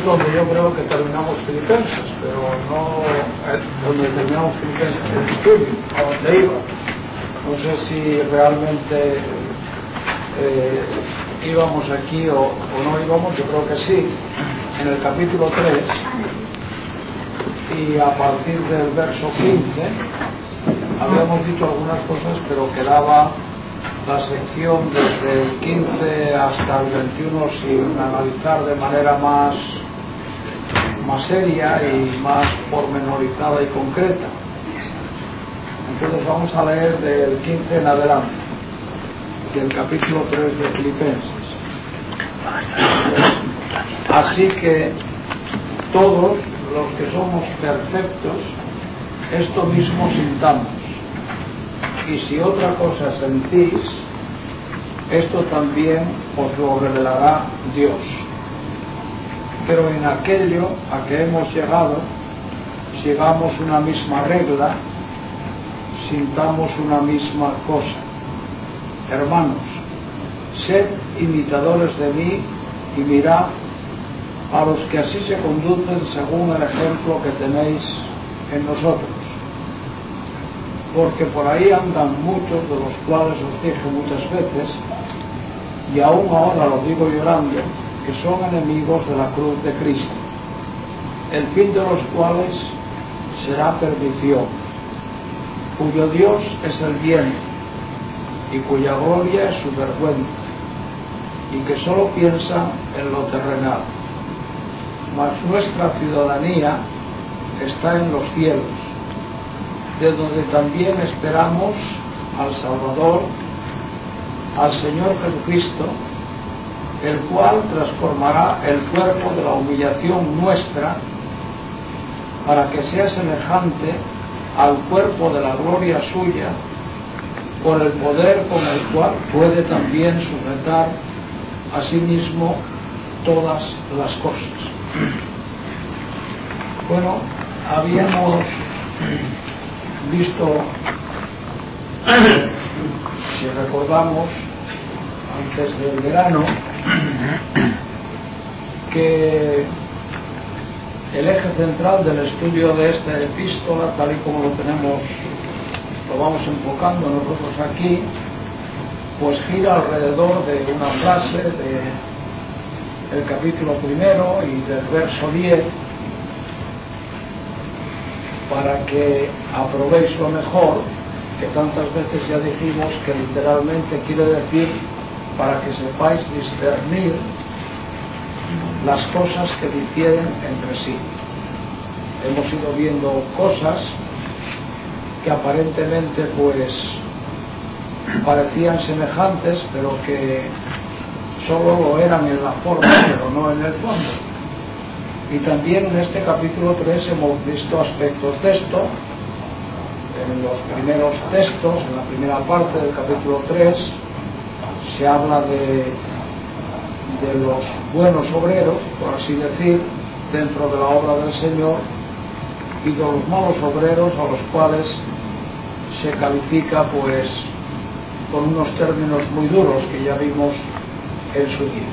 es donde yo creo que terminamos Filipenses, pero no es donde terminamos Filipenses el estudio, a donde iba. No sé si realmente íbamos aquí o no íbamos, yo creo que sí, en el capítulo 3, y a partir del verso 15 habíamos dicho algunas cosas, pero quedaba la sección desde el 15 hasta el 21 sin analizar de manera más seria y más pormenorizada y concreta. Entonces vamos a leer del 15 en adelante, del capítulo 3 de Filipenses. Así que todos los que somos perfectos, esto mismo sintamos. Y si otra cosa sentís, esto también os lo revelará Dios. Pero en aquello a que hemos llegado, sigamos una misma regla, sintamos una misma cosa. Hermanos, sed imitadores de mí y mirad a los que así se conducen según el ejemplo que tenéis en nosotros. Porque por ahí andan muchos, de los cuales os dije muchas veces, y aún ahora lo digo llorando, que son enemigos de la cruz de Cristo, el fin de los cuales será perdición, cuyo Dios es el bien, y cuya gloria es su vergüenza, y que solo piensan en lo terrenal. Mas nuestra ciudadanía está en los cielos, de donde también esperamos al Salvador, al Señor Jesucristo, el cual transformará el cuerpo de la humillación nuestra para que sea semejante al cuerpo de la gloria suya, por el poder con el cual puede también sujetar a sí mismo todas las cosas. Bueno, habíamos visto, si recordamos, antes del verano, que el eje central del estudio de esta epístola, tal y como lo vamos enfocando nosotros aquí, pues gira alrededor de una frase del capítulo 1 y del verso 10, para que aprobéis lo mejor, que tantas veces ya dijimos que literalmente quiere decir para que sepáis discernir las cosas que difieren entre sí. Hemos ido viendo cosas que aparentemente pues parecían semejantes, pero que solo lo eran en la forma, pero no en el fondo. Y también en este capítulo 3 hemos visto aspectos de esto. En los primeros textos, en la primera parte del capítulo 3, se habla de los buenos obreros, por así decir, dentro de la obra del Señor, y de los malos obreros, a los cuales se califica pues con unos términos muy duros que ya vimos en su día.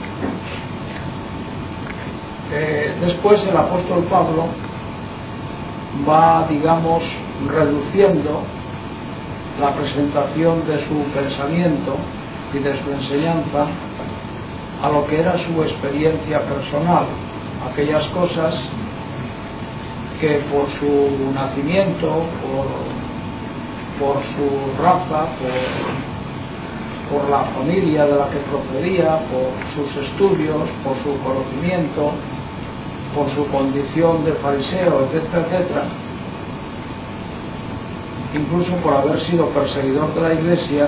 Después el apóstol Pablo va, digamos, reduciendo la presentación de su pensamiento y de su enseñanza a lo que era su experiencia personal, aquellas cosas que por su nacimiento, por su raza, por la familia de la que procedía, por sus estudios, por su conocimiento, por su condición de fariseo, etcétera, etcétera, incluso por haber sido perseguidor de la Iglesia,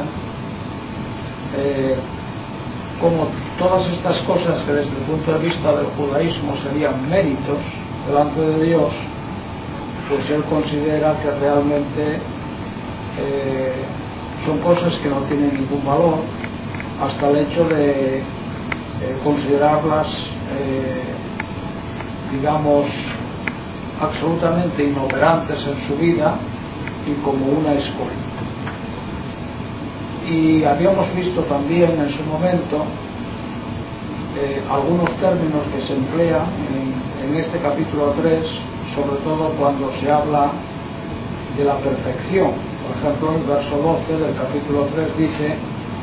como todas estas cosas que desde el punto de vista del judaísmo serían méritos delante de Dios, pues él considera que realmente son cosas que no tienen ningún valor, hasta el hecho de considerarlas digamos absolutamente inoperantes en su vida y como una escuela. Y habíamos visto también en su momento algunos términos que se emplean en este capítulo 3, sobre todo cuando se habla de la perfección. Por ejemplo, el verso 12 del capítulo 3 dice: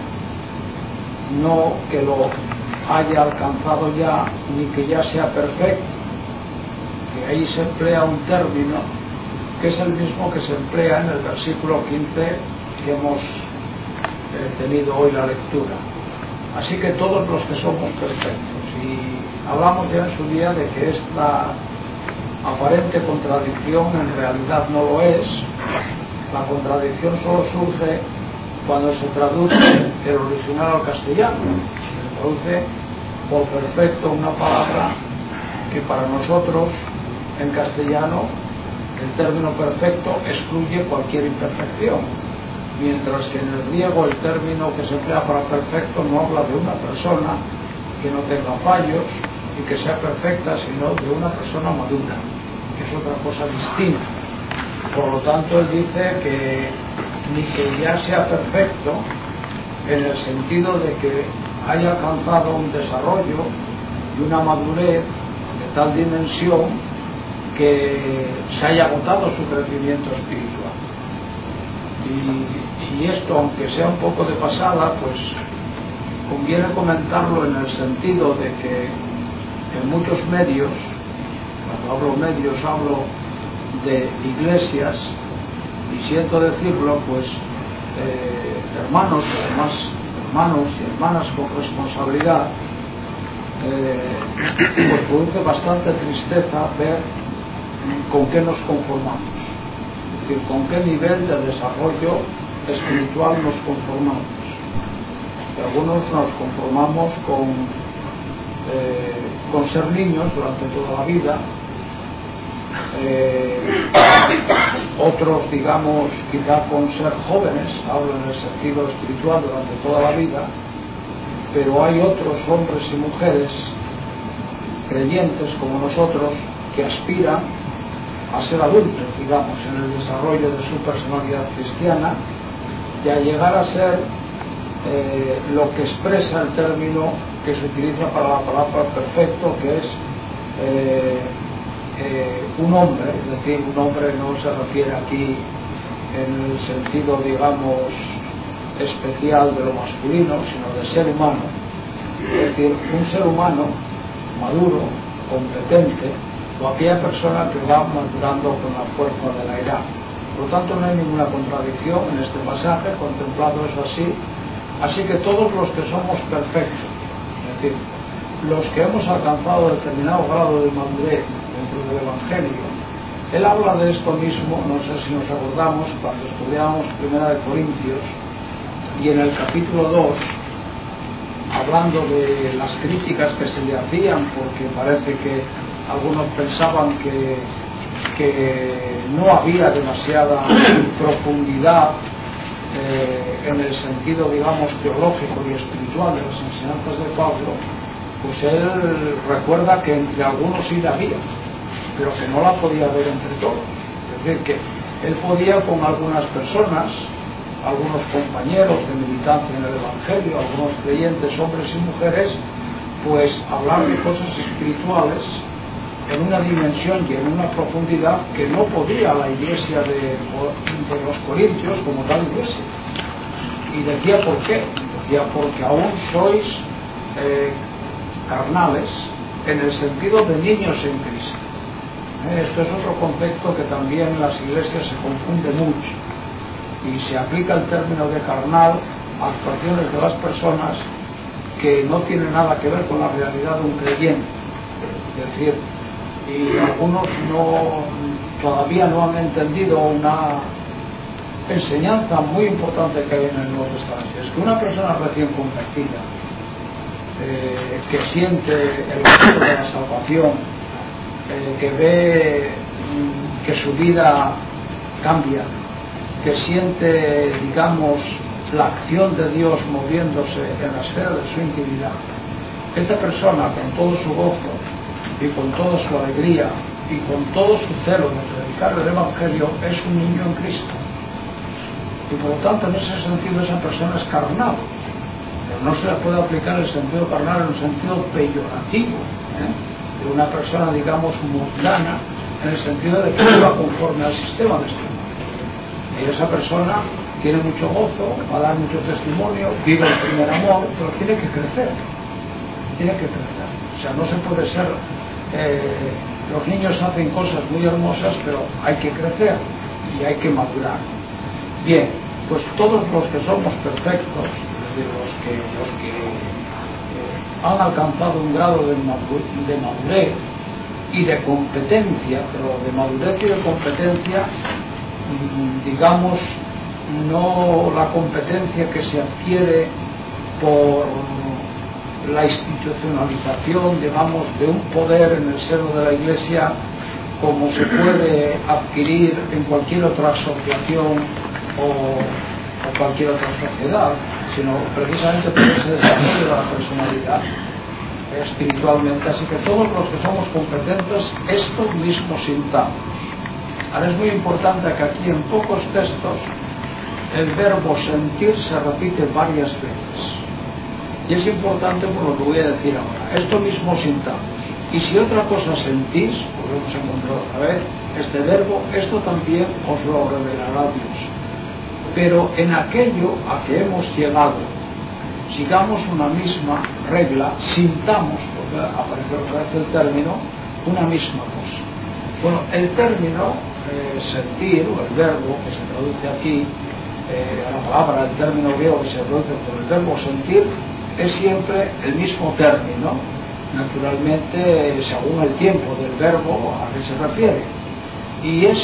no que lo haya alcanzado ya, ni que ya sea perfecto. Que ahí se emplea un término que es el mismo que se emplea en el versículo 15 que hemos tenido hoy la lectura. Así que todos los que somos perfectos, y hablamos ya en su día de que esta aparente contradicción en realidad no lo es. La contradicción solo surge cuando se traduce el original al castellano. Se traduce por perfecto una palabra que para nosotros en castellano el término perfecto excluye cualquier imperfección, mientras que en el griego el término que se emplea para perfecto no habla de una persona que no tenga fallos y que sea perfecta, sino de una persona madura, que es otra cosa distinta. Por lo tanto, él dice que ni que ya sea perfecto, en el sentido de que haya alcanzado un desarrollo y una madurez de tal dimensión que se haya agotado su crecimiento espiritual. Y esto, aunque sea un poco de pasada, pues conviene comentarlo en el sentido de que en muchos medios, cuando hablo medios hablo de iglesias, y siento decirlo, pues hermanos, además hermanos y hermanas con responsabilidad, pues produce bastante tristeza ver con qué nos conformamos, es decir, con qué nivel de desarrollo espiritual nos conformamos. Algunos nos conformamos con ser niños durante toda la vida, otros, digamos, quizá con ser jóvenes, hablo en el sentido espiritual, durante toda la vida, pero hay otros hombres y mujeres creyentes como nosotros que aspiran a ser adultos, digamos, en el desarrollo de su personalidad cristiana y a llegar a ser lo que expresa el término que se utiliza para la palabra perfecto, que es un hombre. Es decir, un hombre no se refiere aquí en el sentido, digamos, especial de lo masculino, sino de ser humano. Es decir, un ser humano maduro, competente, o aquella persona que va madurando con la fuerza de la edad. Por lo tanto, no hay ninguna contradicción en este pasaje, contemplado eso así. Así que todos los que somos perfectos, es decir, los que hemos alcanzado determinado grado de madurez dentro del Evangelio, él habla de esto mismo, no sé si nos acordamos, cuando estudiábamos 1 Corintios, y en el capítulo 2, hablando de las críticas que se le hacían, porque parece que algunos pensaban que no había demasiada profundidad en el sentido, digamos, teológico y espiritual de las enseñanzas de Pablo, pues él recuerda que entre algunos sí la había, pero que no la podía ver entre todos. Es decir, que él podía con algunas personas, algunos compañeros de militancia en el Evangelio, algunos creyentes, hombres y mujeres, pues hablar de cosas espirituales en una dimensión y en una profundidad que no podía la iglesia de los Corintios como tal iglesia. Y decía por qué. Decía porque aún sois carnales en el sentido de niños en Cristo. Esto es otro concepto que también en las iglesias se confunde mucho y se aplica el término de carnal a actuaciones de las personas que no tienen nada que ver con la realidad de un creyente. Es decir, y algunos todavía no han entendido una enseñanza muy importante que hay en el Nuevo Testamento. Es que una persona recién convertida, que siente el gozo de la salvación, que ve que su vida cambia, que siente, digamos, la acción de Dios moviéndose en la esfera de su intimidad, esta persona, con todo su gozo y con toda su alegría y con todo su celo de predicar el Evangelio, es un niño en Cristo. Y por lo tanto, en ese sentido, esa persona es carnal. Pero no se le puede aplicar el sentido carnal en un sentido peyorativo, de una persona, digamos, mundana, en el sentido de que viva conforme al sistema de este mundo. Y esa persona tiene mucho gozo, va a dar mucho testimonio, vive el primer amor, pero tiene que crecer. Tiene que crecer. O sea, no se puede ser... los niños hacen cosas muy hermosas, pero hay que crecer y hay que madurar. Bien, pues todos los que somos perfectos, de los que han alcanzado un grado de madurez y de competencia, pero de madurez y de competencia, digamos, no la competencia que se adquiere por la institucionalización, digamos, de un poder en el seno de la Iglesia, como se puede adquirir en cualquier otra asociación o cualquier otra sociedad, sino precisamente por ese desarrollo de la personalidad espiritualmente. Así que todos los que somos competentes, esto mismo sintamos. Ahora es muy importante que aquí en pocos textos el verbo sentir se repite varias veces. Y es importante por lo que voy a decir ahora. Esto mismo sintamos. Y si otra cosa sentís, volvemos a encontrar otra vez este verbo, esto también os lo revelará Dios. Pero en aquello a que hemos llegado, sigamos una misma regla, sintamos, porque aparece otra vez el término, una misma cosa. Bueno, el término sentir, o el verbo que se traduce aquí, la palabra, el término griego que se traduce por el verbo sentir, es siempre el mismo término, naturalmente según el tiempo del verbo a que se refiere. Y es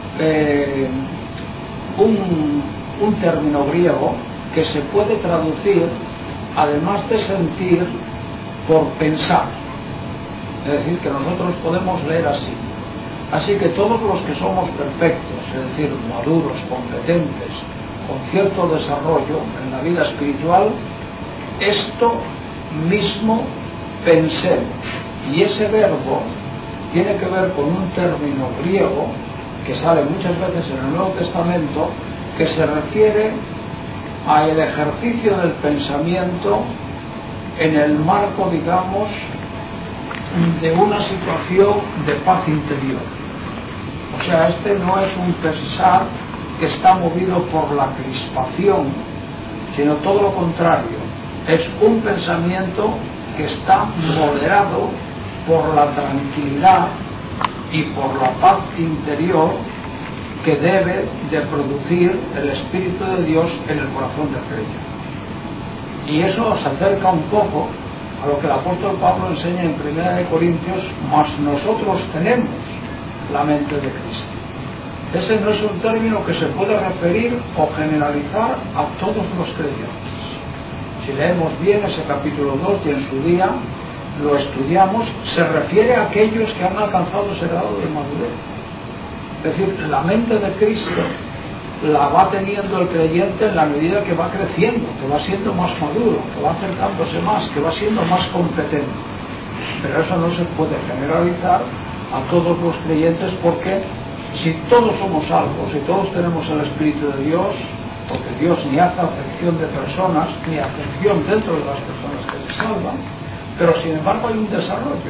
un término griego que se puede traducir, además de sentir, por pensar. Es decir, que nosotros podemos leer así. Así que todos los que somos perfectos, es decir, maduros, competentes, con cierto desarrollo en la vida espiritual, esto mismo pensemos. Y ese verbo tiene que ver con un término griego que sale muchas veces en el Nuevo Testamento, que se refiere al ejercicio del pensamiento en el marco, digamos, de una situación de paz interior. O sea, este no es un pensar que está movido por la crispación, sino todo lo contrario. Es un pensamiento que está moderado por la tranquilidad y por la paz interior que debe de producir el Espíritu de Dios en el corazón del creyente. Y eso se acerca un poco a lo que el apóstol Pablo enseña en 1 Corintios, mas nosotros tenemos la mente de Cristo. Ese no es un término que se puede referir o generalizar a todos los creyentes. Si leemos bien ese capítulo 2 y en su día lo estudiamos, se refiere a aquellos que han alcanzado ese grado de madurez. Es decir, la mente de Cristo la va teniendo el creyente en la medida que va creciendo, que va siendo más maduro, que va acercándose más, que va siendo más competente. Pero eso no se puede generalizar a todos los creyentes, porque si todos somos salvos, si todos tenemos el Espíritu de Dios, porque Dios ni hace acepción de personas, ni acepción dentro de las personas que se salvan, pero sin embargo hay un desarrollo.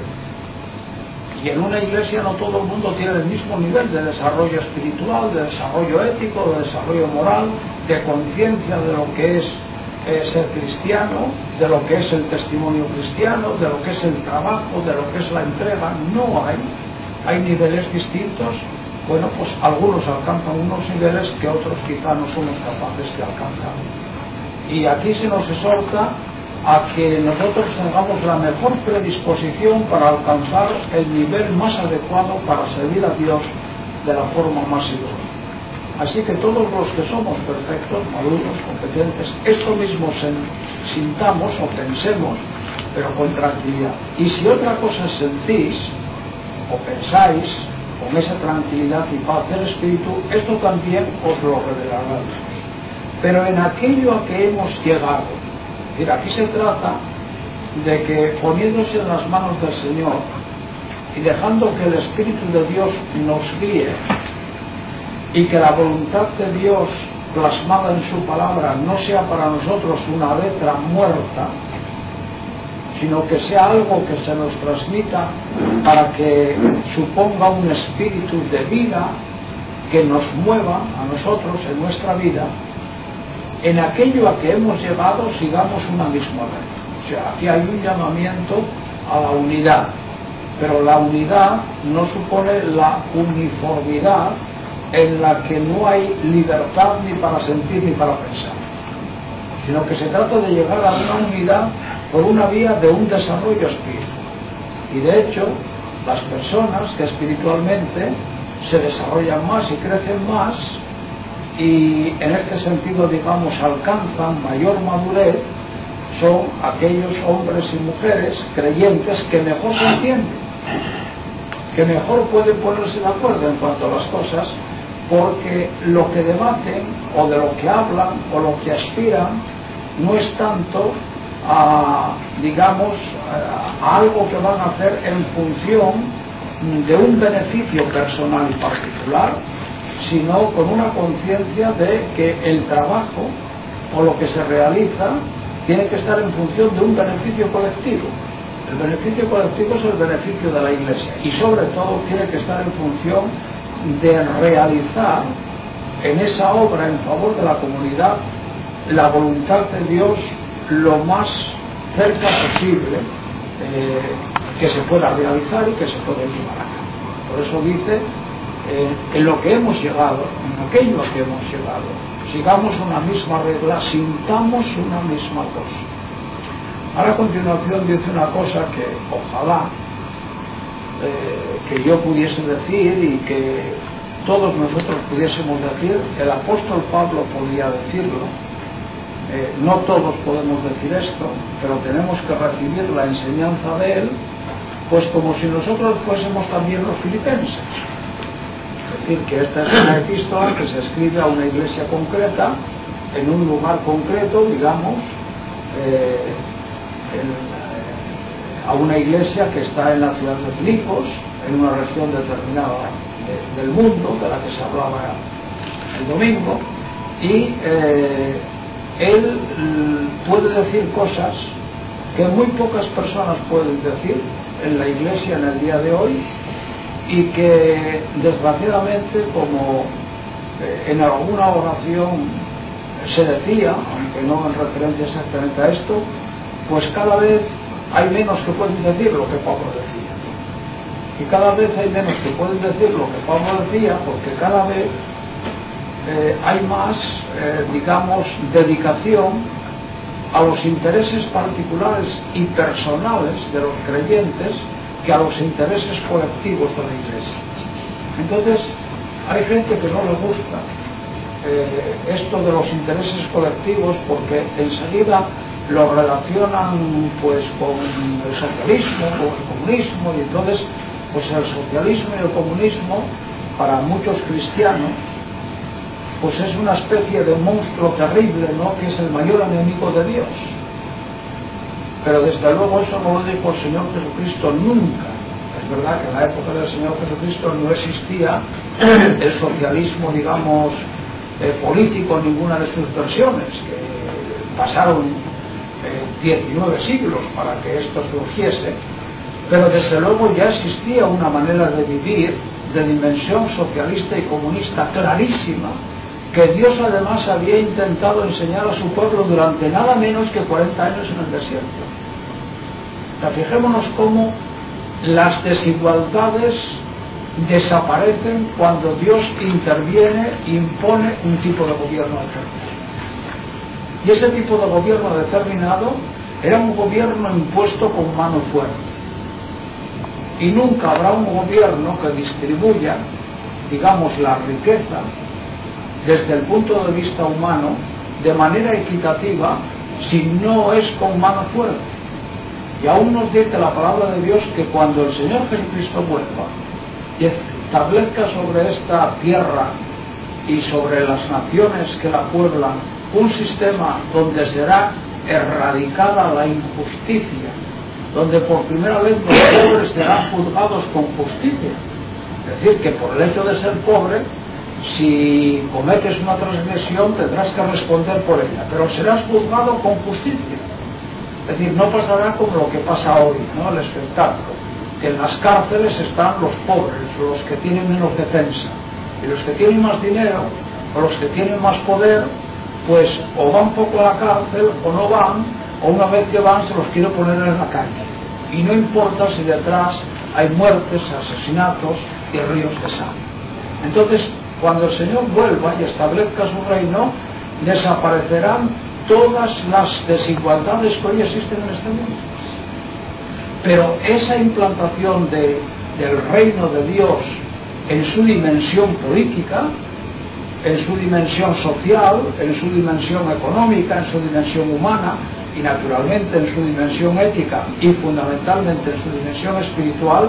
Y en una iglesia no todo el mundo tiene el mismo nivel de desarrollo espiritual, de desarrollo ético, de desarrollo moral, de conciencia de lo que es ser cristiano, de lo que es el testimonio cristiano, de lo que es el trabajo, de lo que es la entrega. No hay niveles distintos. Bueno, pues algunos alcanzan unos niveles que otros quizá no somos capaces de alcanzar. Y aquí se nos exhorta a que nosotros tengamos la mejor predisposición para alcanzar el nivel más adecuado para servir a Dios de la forma más idónea. Así que todos los que somos perfectos, maduros, competentes, esto mismo sintamos o pensemos, pero con tranquilidad. Y si otra cosa sentís o pensáis, con esa tranquilidad y paz del Espíritu, esto también os lo revelará Dios. Pero en aquello a que hemos llegado, mira, aquí se trata de que poniéndose en las manos del Señor y dejando que el Espíritu de Dios nos guíe, y que la voluntad de Dios plasmada en su palabra no sea para nosotros una letra muerta, sino que sea algo que se nos transmita para que suponga un espíritu de vida que nos mueva a nosotros en nuestra vida. En aquello a que hemos llegado sigamos una misma red. O sea, aquí hay un llamamiento a la unidad, pero la unidad no supone la uniformidad en la que no hay libertad ni para sentir ni para pensar, sino que se trata de llegar a una unidad por una vía de un desarrollo espiritual. Y de hecho, las personas que espiritualmente se desarrollan más y crecen más, y en este sentido, digamos, alcanzan mayor madurez, son aquellos hombres y mujeres creyentes que mejor se entienden, que mejor pueden ponerse de acuerdo en cuanto a las cosas, porque lo que debaten o de lo que hablan o lo que aspiran no es tanto a, digamos, a algo que van a hacer en función de un beneficio personal y particular, sino con una conciencia de que el trabajo o lo que se realiza tiene que estar en función de un beneficio colectivo. El beneficio colectivo es el beneficio de la Iglesia, y sobre todo tiene que estar en función de realizar en esa obra en favor de la comunidad la voluntad de Dios lo más cerca posible que se pueda realizar y que se pueda llevar a cabo. Por eso dice, en lo que hemos llegado, en aquello a que hemos llegado, sigamos una misma regla, sintamos una misma cosa. Ahora a continuación dice una cosa que ojalá que yo pudiese decir y que todos nosotros pudiésemos decir. El apóstol Pablo podía decirlo, no todos podemos decir esto, pero tenemos que recibir la enseñanza de él, pues como si nosotros fuésemos también los filipenses. Es decir, que esta es una epístola que se escribe a una iglesia concreta, en un lugar concreto, digamos, a una iglesia que está en la ciudad de Filipos, en una región determinada del mundo, de la que se hablaba el domingo, y él puede decir cosas que muy pocas personas pueden decir en la iglesia en el día de hoy, y que desgraciadamente, como en alguna oración se decía, aunque no en referencia exactamente a esto, pues cada vez hay menos que pueden decir lo que Pablo decía. Y cada vez hay menos que pueden decir lo que Pablo decía, porque cada vez hay más, digamos, dedicación a los intereses particulares y personales de los creyentes que a los intereses colectivos de la Iglesia. Entonces, hay gente que no le gusta esto de los intereses colectivos, porque enseguida lo relacionan pues con el socialismo, con el comunismo, y entonces pues el socialismo y el comunismo para muchos cristianos pues es una especie de monstruo terrible, ¿no?, que es el mayor enemigo de Dios. Pero desde luego eso no lo dijo el Señor Jesucristo nunca. Es verdad que en la época del Señor Jesucristo no existía el socialismo, digamos, político en ninguna de sus versiones, que pasaron 19 siglos para que esto surgiese, pero desde luego ya existía una manera de vivir de dimensión socialista y comunista clarísima, que Dios además había intentado enseñar a su pueblo durante nada menos que 40 años en el desierto. Fijémonos cómo las desigualdades desaparecen cuando Dios interviene e impone un tipo de gobierno determinado. Y ese tipo de gobierno determinado era un gobierno impuesto con mano fuerte. Y nunca habrá un gobierno que distribuya, digamos, la riqueza desde el punto de vista humano de manera equitativa si no es con mano fuerte. Y aún nos dice la palabra de Dios que cuando el Señor Jesucristo vuelva y establezca sobre esta tierra y sobre las naciones que la pueblan un sistema donde será erradicada la injusticia, donde por primera vez los pobres serán juzgados con justicia. Es decir, que por el hecho de ser pobre, si cometes una transgresión tendrás que responder por ella, pero serás juzgado con justicia. Es decir, no pasará como lo que pasa hoy, ¿no? El espectáculo, que en las cárceles están los pobres, los que tienen menos defensa, y los que tienen más dinero o los que tienen más poder, pues o van poco a la cárcel o no van, o una vez que van se los quiere poner en la calle, y no importa si detrás hay muertes, asesinatos y ríos de sangre. Entonces, cuando el Señor vuelva y establezca su reino, desaparecerán todas las desigualdades que hoy existen en este mundo. Pero esa implantación del reino de Dios en su dimensión política, en su dimensión social, en su dimensión económica, en su dimensión humana y naturalmente en su dimensión ética y fundamentalmente en su dimensión espiritual,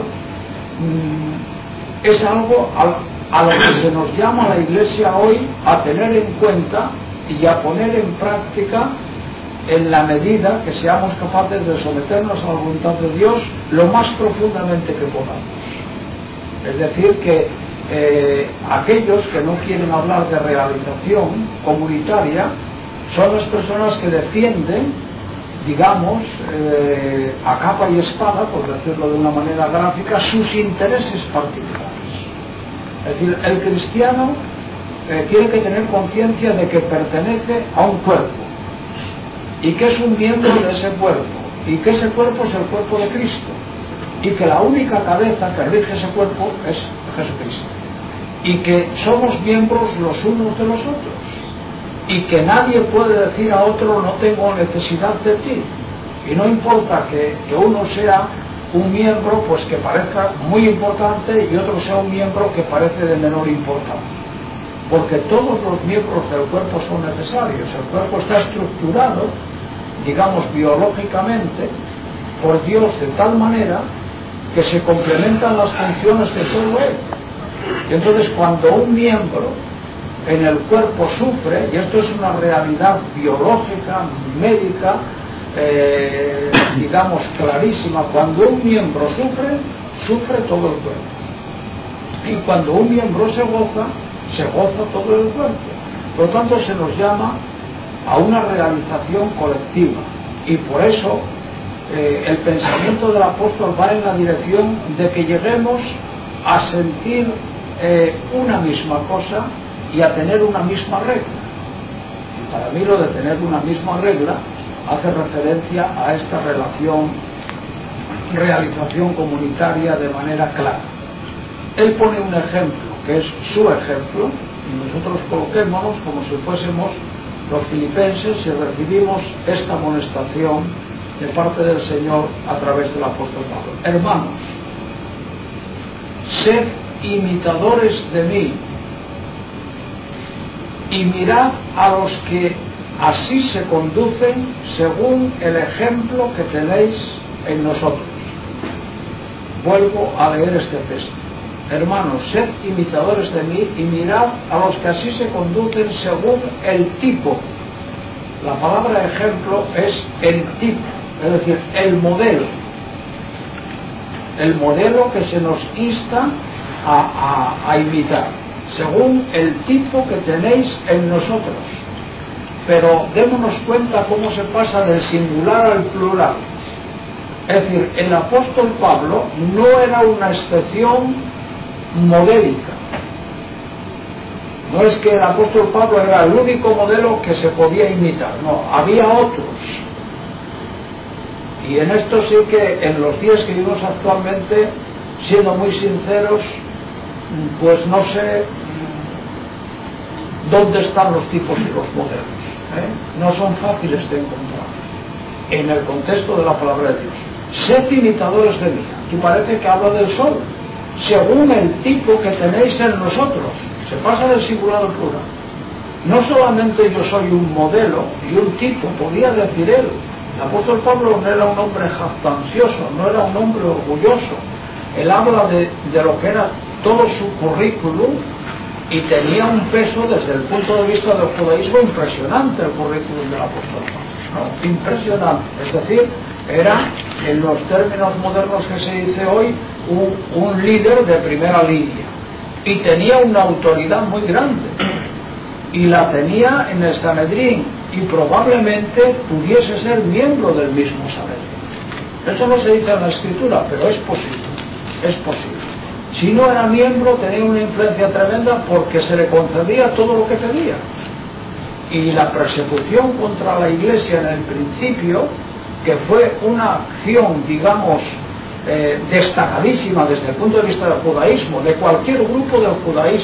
es algo a lo que se nos llama a la Iglesia hoy a tener en cuenta y a poner en práctica en la medida que seamos capaces de someternos a la voluntad de Dios lo más profundamente que podamos. Es decir, que aquellos que no quieren hablar de realización comunitaria son las personas que defienden, digamos, a capa y espada, por decirlo de una manera gráfica, sus intereses particulares. Es decir, el cristiano tiene que tener conciencia de que pertenece a un cuerpo y que es un miembro de ese cuerpo y que ese cuerpo es el cuerpo de Cristo y que la única cabeza que rige ese cuerpo es Jesucristo y que somos miembros los unos de los otros y que nadie puede decir a otro no tengo necesidad de ti, y no importa que uno sea un miembro pues que parezca muy importante y otro sea un miembro que parece de menor importancia, porque todos los miembros del cuerpo son necesarios. El cuerpo está estructurado, digamos, biológicamente por Dios de tal manera que se complementan las funciones de todo él. Y entonces cuando un miembro en el cuerpo sufre, y esto es una realidad biológica, médica, digamos clarísima, cuando un miembro sufre todo el cuerpo, y cuando un miembro se goza todo el cuerpo. Por lo tanto se nos llama a una realización colectiva, y por eso el pensamiento del apóstol va en la dirección de que lleguemos a sentir una misma cosa y a tener una misma regla. Y para mí lo de tener una misma regla hace referencia a esta realización comunitaria de manera clara. Él pone un ejemplo que es su ejemplo, y nosotros coloquémonos como si fuésemos los filipenses y recibimos esta amonestación de parte del Señor a través del apóstol Pablo. Hermanos, sed imitadores de mí y mirad a los que así se conducen según el ejemplo que tenéis en nosotros. Vuelvo a leer este texto. Hermanos, sed imitadores de mí y mirad a los que así se conducen según el tipo. La palabra ejemplo es el tipo, es decir, el modelo que se nos insta a imitar, según el tipo que tenéis en nosotros. Pero démonos cuenta cómo se pasa del singular al plural. Es decir, el apóstol Pablo no era una excepción modélica. No es que el apóstol Pablo era el único modelo que se podía imitar, no, había otros. Y en esto sí que en los días que vivimos actualmente, siendo muy sinceros, pues no sé dónde están los tipos y los modelos. No son fáciles de encontrar en el contexto de la palabra de Dios. Sed imitadores de mí. Aquí parece que habla del sol, según el tipo que tenéis en nosotros. Se pasa del singular al plural. No solamente yo soy un modelo y un tipo, podía decir él. El apóstol Pablo no era un hombre jactancioso, no era un hombre orgulloso. Él habla de lo que era todo su currículum y tenía un peso desde el punto de vista del judaísmo impresionante el currículum del apóstol Pablo. No, impresionante. Es decir, era, en los términos modernos que se dice hoy, un líder de primera línea. Y tenía una autoridad muy grande. y la tenía en el Sanedrín, y probablemente pudiese ser miembro del mismo Sanedrín. Eso no se dice en la Escritura, pero es posible, es posible. Si no era miembro, tenía una influencia tremenda porque se le concedía todo lo que pedía. Y la persecución contra la Iglesia en el principio, que fue una acción, digamos, destacadísima desde el punto de vista del judaísmo, de cualquier grupo del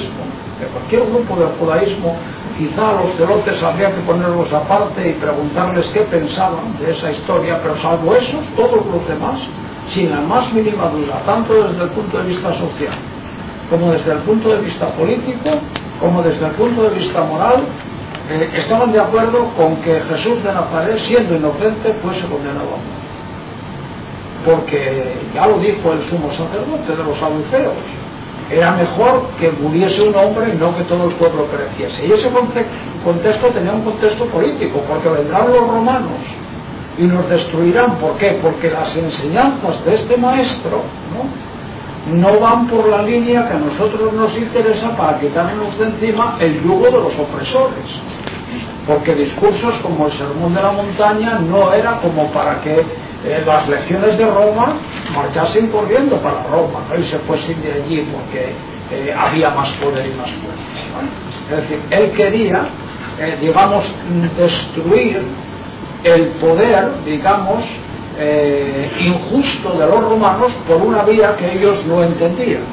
judaísmo, quizá a los celotes habría que ponerlos aparte y preguntarles qué pensaban de esa historia, pero salvo esos, todos los demás, sin la más mínima duda, tanto desde el punto de vista social, como desde el punto de vista político, como desde el punto de vista moral, estaban de acuerdo con que Jesús de Nazaret, siendo inocente, fuese condenado a muerte. Porque ya lo dijo el sumo sacerdote de los saduceos, era mejor que muriese un hombre y no que todo el pueblo pereciese. Y ese contexto tenía un contexto político, porque vendrán los romanos y nos destruirán. ¿Por qué? Porque las enseñanzas de este maestro no van por la línea que a nosotros nos interesa para quitarnos de encima el yugo de los opresores. Porque discursos como el Sermón de la Montaña no era como para que las legiones de Roma marchasen corriendo para Roma, ¿no? Y se fuesen de allí porque había más poder y más fuerza, ¿no? Es decir, él quería, digamos, destruir el poder, digamos, injusto de los romanos por una vía que ellos no entendían.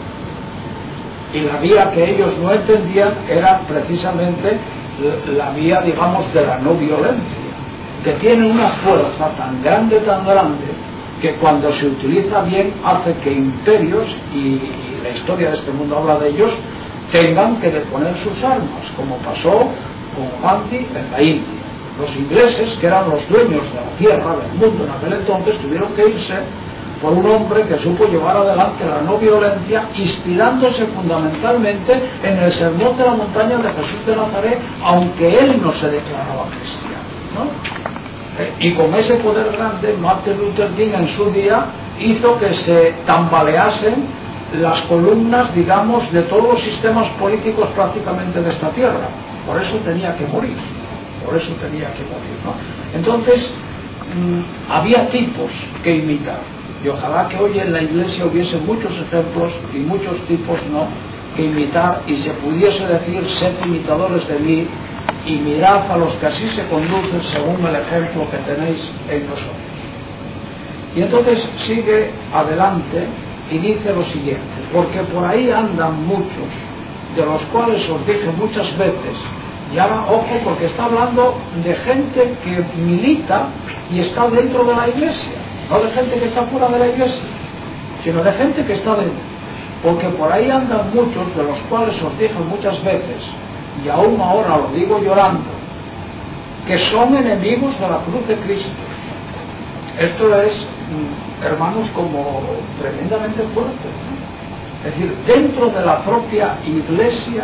Y la vía que ellos no entendían era precisamente la vía, digamos, de la no violencia, que tiene una fuerza tan grande, que cuando se utiliza bien hace que imperios, y la historia de este mundo habla de ellos, tengan que deponer sus armas, como pasó con Gandhi en la India. Los ingleses, que eran los dueños de la tierra, del mundo en aquel entonces, tuvieron que irse por un hombre que supo llevar adelante la no violencia, inspirándose fundamentalmente en el Sermón de la Montaña de Jesús de Nazaret, aunque él no se declaraba cristiano, ¿no? Y con ese poder grande, Martin Luther King en su día hizo que se tambaleasen las columnas, digamos, de todos los sistemas políticos prácticamente de esta tierra. Por eso tenía que morir, ¿no? Entonces, había tipos que imitar, y ojalá que hoy en la Iglesia hubiese muchos ejemplos y muchos tipos, ¿no?, que imitar, y se pudiese decir: sed imitadores de mí y mirad a los que así se conducen según el ejemplo que tenéis en nosotros. Y entonces sigue adelante y dice lo siguiente: porque por ahí andan muchos, de los cuales os dije muchas veces. Y ahora, ojo, porque está hablando de gente que milita y está dentro de la Iglesia, no de gente que está fuera de la Iglesia, sino de gente que está dentro. Porque por ahí andan muchos, de los cuales os dije muchas veces, y aún ahora lo digo llorando, que son enemigos de la cruz de Cristo. Esto es, hermanos, como tremendamente fuerte, ¿no? Es decir, dentro de la propia Iglesia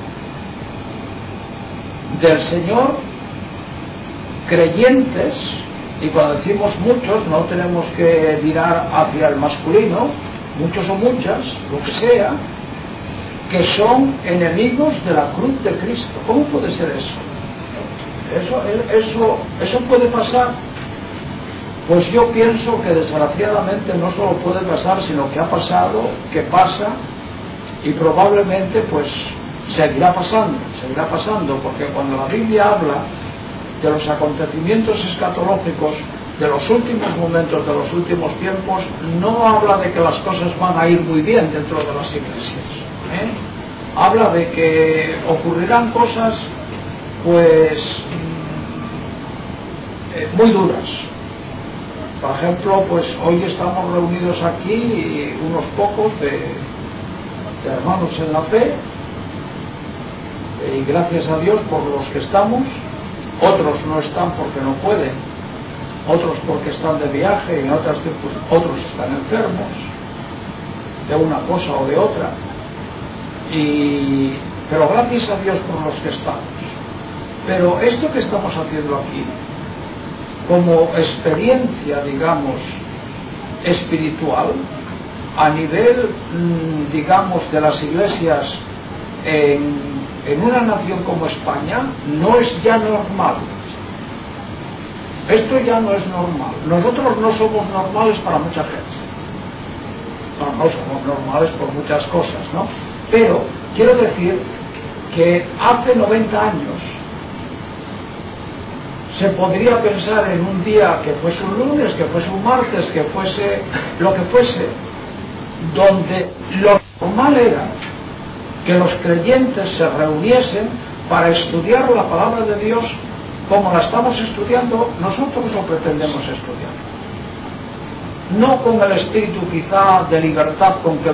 del Señor, creyentes, y cuando decimos muchos no tenemos que mirar hacia el masculino, muchos o muchas, lo que sea, que son enemigos de la cruz de Cristo. ¿Cómo puede ser eso? ¿Eso puede pasar? Pues yo pienso que desgraciadamente no solo puede pasar, sino que ha pasado, que pasa, y probablemente pues seguirá pasando, porque cuando la Biblia habla de los acontecimientos escatológicos, de los últimos momentos, de los últimos tiempos, no habla de que las cosas van a ir muy bien dentro de las iglesias, habla de que ocurrirán cosas pues muy duras. Por ejemplo, pues hoy estamos reunidos aquí unos pocos de hermanos en la fe, y gracias a Dios por los que estamos. Otros no están porque no pueden, otros porque están de viaje, y en otras otros están enfermos de una cosa o de otra, pero gracias a Dios por los que estamos. Pero esto que estamos haciendo aquí como experiencia, digamos, espiritual, a nivel, digamos, de las iglesias en en una nación como España no es ya normal. Esto ya no es normal. Nosotros no somos normales para mucha gente. No somos normales por muchas cosas, ¿no? Pero quiero decir que hace 90 años se podría pensar en un día que fuese un lunes, que fuese un martes, que fuese lo que fuese, donde lo normal era que los creyentes se reuniesen para estudiar la palabra de Dios como la estamos estudiando nosotros o pretendemos estudiar. No con el espíritu quizá de libertad con que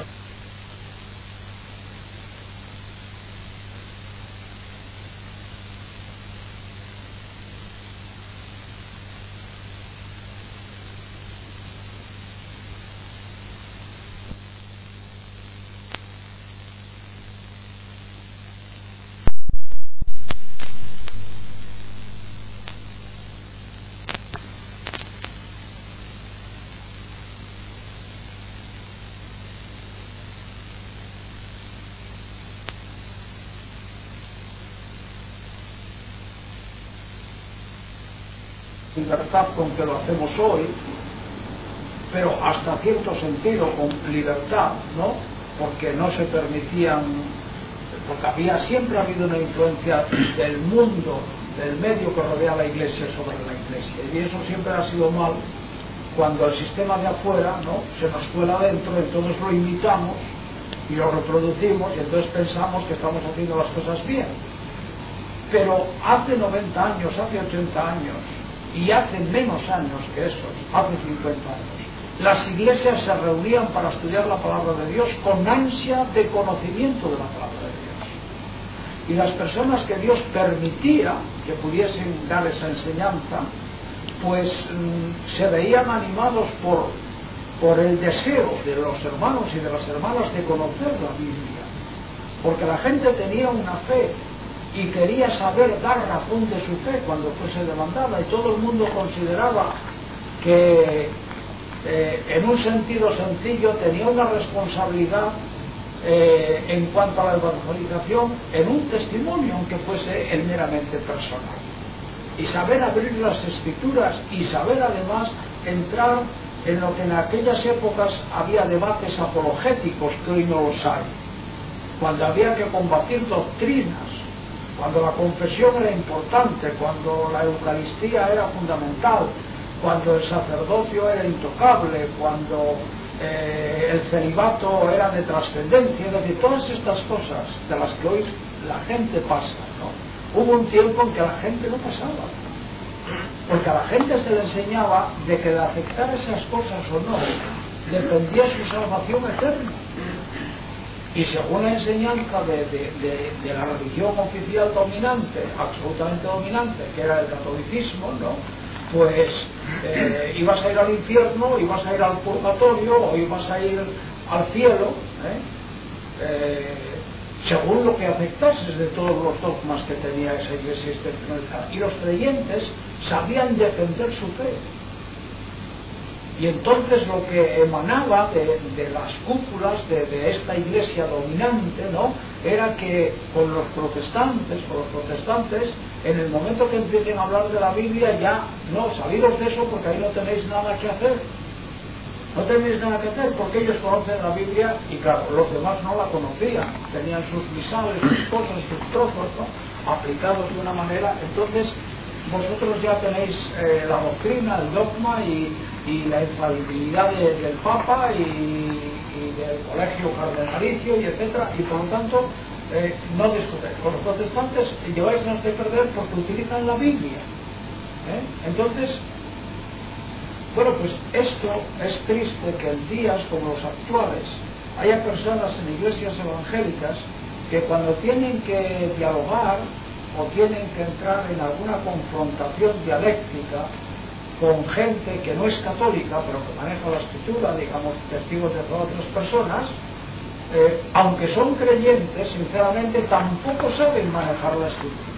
libertad con que lo hacemos hoy, pero hasta cierto sentido con libertad, ¿no? Porque no se permitían, porque siempre ha habido una influencia del mundo, del medio que rodea a la Iglesia sobre la Iglesia, y eso siempre ha sido mal cuando el sistema de afuera, ¿no?, se nos cuela adentro, entonces lo imitamos y lo reproducimos y entonces pensamos que estamos haciendo las cosas bien. Pero hace 90 años, hace 80 años y hace menos años que esos, hace 50 años, las iglesias se reunían para estudiar la palabra de Dios con ansia de conocimiento de la palabra de Dios. Y las personas que Dios permitía que pudiesen dar esa enseñanza, pues se veían animados por el deseo de los hermanos y de las hermanas de conocer la Biblia, porque la gente tenía una fe y quería saber dar razón de su fe cuando fuese demandada, y todo el mundo consideraba que en un sentido sencillo tenía una responsabilidad en cuanto a la evangelización en un testimonio, aunque fuese el meramente personal, y saber abrir las escrituras y saber además entrar en lo que en aquellas épocas había debates apologéticos que hoy no los hay, cuando había que combatir doctrinas, cuando la confesión era importante, cuando la Eucaristía era fundamental, cuando el sacerdocio era intocable, cuando el celibato era de trascendencia, es decir, todas estas cosas de las que hoy la gente pasa, ¿no? Hubo un tiempo en que la gente no pasaba, porque a la gente se le enseñaba de que de aceptar esas cosas o no dependía su salvación eterna. Y según la enseñanza de la religión oficial dominante, absolutamente dominante, que era el catolicismo, ¿no?, pues ibas a ir al infierno, ibas a ir al purgatorio o ibas a ir al cielo, según lo que aceptases de todos los dogmas que tenía esa iglesia institucionalizada. Y los creyentes sabían defender su fe. Y entonces lo que emanaba de las cúpulas de esta iglesia dominante, ¿no?, era que con los protestantes, en el momento que empiecen a hablar de la Biblia, ya no, saliros de eso porque ahí no tenéis nada que hacer. No tenéis nada que hacer porque ellos conocen la Biblia y claro, los demás no la conocían, tenían sus misales, sus cosas, sus trozos, ¿no?, aplicados de una manera. Entonces vosotros ya tenéis la doctrina, el dogma y la infalibilidad del Papa y del colegio cardenalicio y etcétera, y por lo tanto no discutáis. Con los protestantes lleváis más de perder porque utilizan la Biblia, entonces, bueno, pues esto es triste, que en días como los actuales haya personas en iglesias evangélicas que cuando tienen que dialogar o tienen que entrar en alguna confrontación dialéctica con gente que no es católica, pero que maneja la escritura, digamos, testigos de todas otras personas, aunque son creyentes, sinceramente tampoco saben manejar la escritura.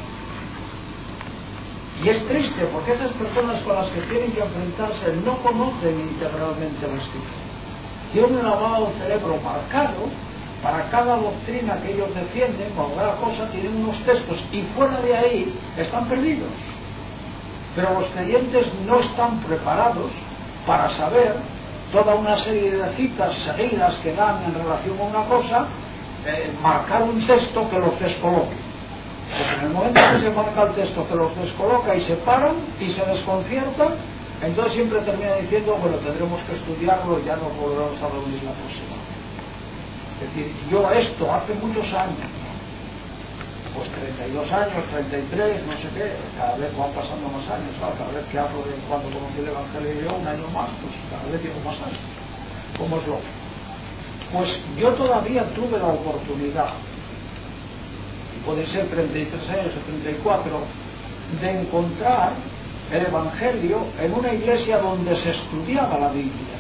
Y es triste porque esas personas con las que tienen que enfrentarse no conocen integralmente la escritura. Tienen un lavado de cerebro marcado Para cada doctrina que ellos defienden, o cada cosa, tienen unos textos, y fuera de ahí están perdidos. Pero los creyentes no están preparados para saber toda una serie de citas seguidas que dan en relación a una cosa, marcar un texto que los descoloque. Porque en el momento que se marca el texto que los descoloca y se paran y se desconciertan, entonces siempre termina diciendo, bueno, tendremos que estudiarlo y ya no podremos a reunir la próxima. Es decir, yo esto hace muchos años, pues 32 años, 33, no sé qué, cada vez van pasando más años, ¿sabes? Cada vez que hablo de cuando conocí el Evangelio yo, un año más, pues cada vez llevo más años, como es lógico. Pues yo todavía tuve la oportunidad, puede ser 33 años o 34, de encontrar el Evangelio en una iglesia donde se estudiaba la Biblia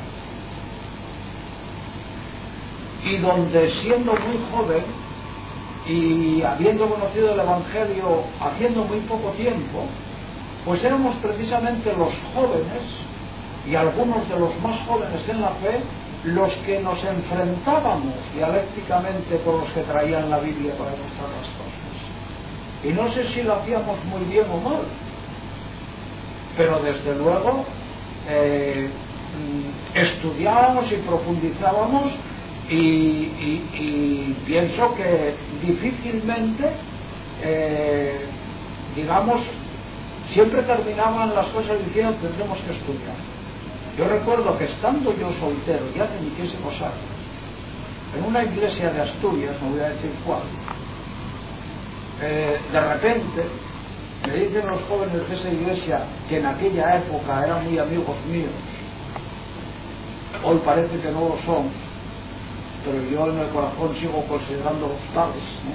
y donde, siendo muy joven y habiendo conocido el Evangelio haciendo muy poco tiempo, pues éramos precisamente los jóvenes y algunos de los más jóvenes en la fe los que nos enfrentábamos dialécticamente con los que traían la Biblia para demostrar las cosas. Y no sé si lo hacíamos muy bien o mal, pero desde luego estudiábamos y profundizábamos y pienso que difícilmente, digamos, siempre terminaban las cosas diciendo que tendremos que estudiar. Yo recuerdo que estando yo soltero, ya hace muchísimos años, en una iglesia de Asturias, no voy a decir cuál, de repente me dicen los jóvenes de esa iglesia, que en aquella época eran muy amigos míos, hoy parece que no lo son, pero yo en el corazón sigo considerándolos tales, ¿no?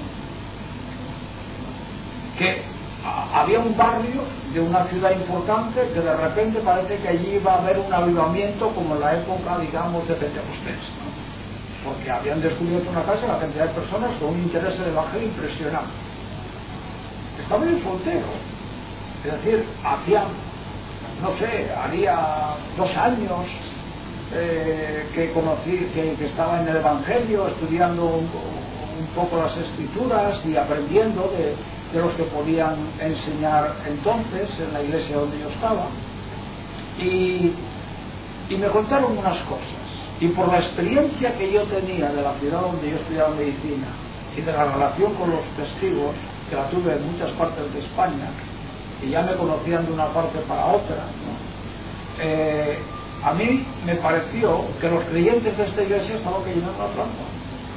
Que había un barrio de una ciudad importante que de repente parece que allí iba a haber un avivamiento como en la época, digamos, de Pentecostés, ¿no? Porque habían descubierto una casa, la cantidad de personas con un interés en el Evangelio impresionante. Estaba yo soltero, es decir, hacía, no sé, haría 2 años que conocí, que estaba en el Evangelio, estudiando un poco las Escrituras y aprendiendo de los que podían enseñar entonces en la iglesia donde yo estaba, y me contaron unas cosas, y por la experiencia que yo tenía de la ciudad donde yo estudiaba medicina y de la relación con los testigos, que la tuve en muchas partes de España y ya me conocían de una parte para otra, ¿no? A mí me pareció que los creyentes de esta iglesia estaban cayendo en una trampa,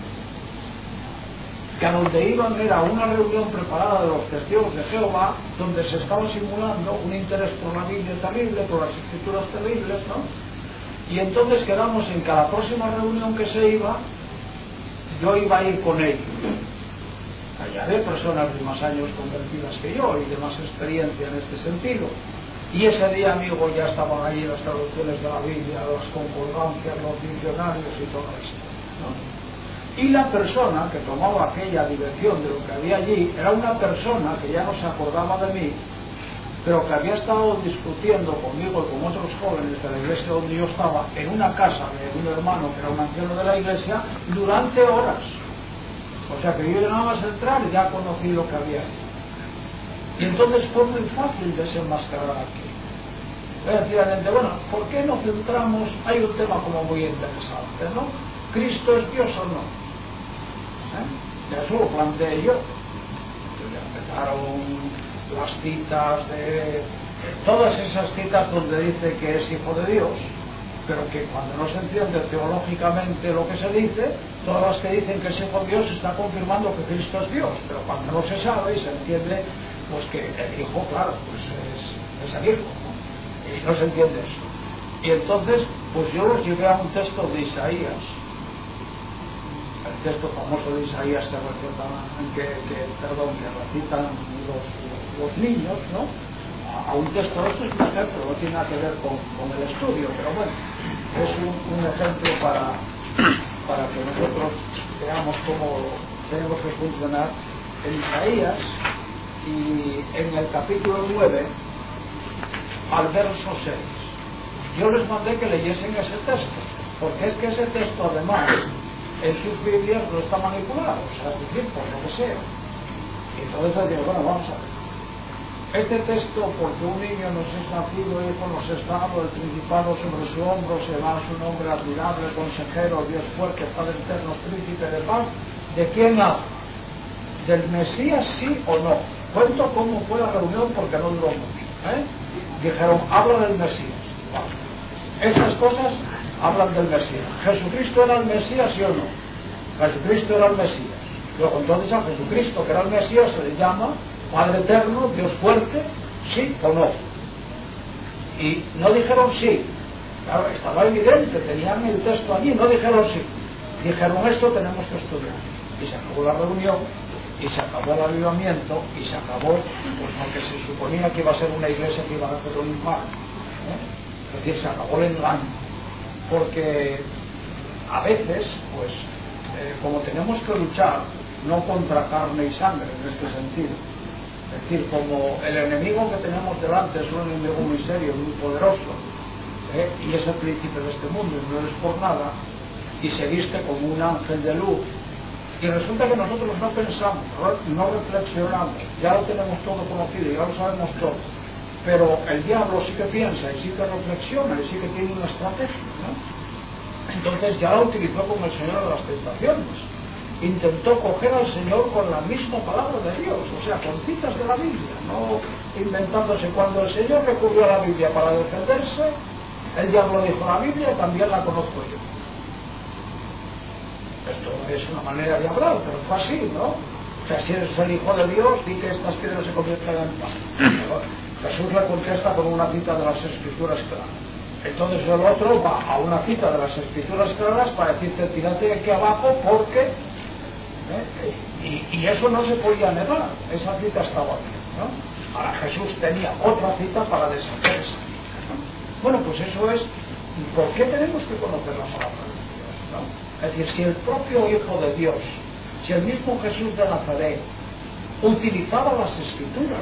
que a donde iban era una reunión preparada de los testigos de Jehová, donde se estaba simulando un interés por la Biblia terrible, por las Escrituras terribles, ¿no? Y entonces quedamos en que a la próxima reunión que se iba, yo iba a ir con ellos. Allá había personas de más años convertidas que yo y de más experiencia en este sentido. Y ese día, amigo, ya estaban ahí las traducciones de la Biblia, las concordancias, los diccionarios y todo esto, ¿no? Y la persona que tomaba aquella dirección de lo que había allí era una persona que ya no se acordaba de mí, pero que había estado discutiendo conmigo y con otros jóvenes de la iglesia donde yo estaba, en una casa de un hermano que era un anciano de la iglesia, durante horas. O sea que yo nada más entrar ya conocí lo que había ahí. Y entonces fue muy fácil desenmascarar aquí. Voy a decir a la gente, bueno, ¿por qué no centramos? Hay un tema como muy interesante, ¿no? ¿Cristo es Dios o no? Eso lo planteé yo. Empezaron las citas de todas esas citas donde dice que es hijo de Dios, pero que cuando no se entiende teológicamente lo que se dice, todas las que dicen que es hijo de Dios está confirmando que Cristo es Dios, pero cuando no se sabe y se entiende, pues que el hijo, claro, pues es el hijo, ¿no? Y no se entiende eso. Y entonces, pues yo los llevé a un texto de Isaías, el texto famoso de Isaías que recitan los niños, ¿no? A un texto, esto es un ejemplo, no tiene nada que ver con el estudio, pero bueno, es un ejemplo para que nosotros veamos cómo tenemos que funcionar. En Isaías, y en el capítulo 9, al verso 6, yo les mandé que leyesen ese texto, porque es que ese texto además en sus Biblias no está manipulado, o sea, es decir, por lo que sea. Y entonces digo, bueno, vamos a ver. Este texto, porque un niño nos es nacido, hijo nos es dado, el principado sobre su hombro, se va su nombre admirable, consejero, Dios fuerte, Padre eterno, príncipe de paz, ¿de quién habla? ¿Del Mesías sí o no? Cuento cómo fue la reunión porque no duró mucho. Dijeron, habla del Mesías. Vale. Estas cosas hablan del Mesías. ¿Jesucristo era el Mesías, sí o no? Jesucristo era el Mesías. Luego entonces a Jesucristo, que era el Mesías, se le llama Padre eterno, Dios fuerte, sí o no. Y no dijeron sí. Claro, estaba evidente, tenían el texto allí, no dijeron sí. Dijeron esto tenemos que estudiar. Y se acabó la reunión, y se acabó el avivamiento, y se acabó, pues aunque se suponía que iba a ser una iglesia que iba a hacer un impacto. Es decir, se acabó el engaño. Porque a veces, pues, como tenemos que luchar, no contra carne y sangre en este sentido. Es decir, como el enemigo que tenemos delante es un enemigo muy serio, muy poderoso, y es el príncipe de este mundo, y no es por nada, y se viste como un ángel de luz, y resulta que nosotros no pensamos, no reflexionamos, ya lo tenemos todo conocido, ya lo sabemos todo, pero el diablo sí que piensa, y sí que reflexiona, y sí que tiene una estrategia, ¿no? Entonces ya la utilizó con el Señor de las tentaciones. Intentó coger al Señor con la misma palabra de Dios, o sea, con citas de la Biblia, no inventándose. Cuando el Señor recurrió a la Biblia para defenderse, el diablo dijo, la Biblia también la conozco yo. Esto es una manera de hablar, pero fue así, ¿no? O sea, si eres el Hijo de Dios, di que estas piedras se conviertan en pan. Jesús le contesta con una cita de las Escrituras claras. Entonces el otro va a una cita de las Escrituras claras para decirte, tírate aquí abajo porque... Y eso no se podía negar, esa cita estaba aquí, ¿no? Ahora Jesús tenía otra cita para deshacerse, ¿no? Bueno, pues eso es, ¿por qué tenemos que conocer la palabra de Dios, ¿no? Es decir, si el propio Hijo de Dios, si el mismo Jesús de Nazaret utilizaba las Escrituras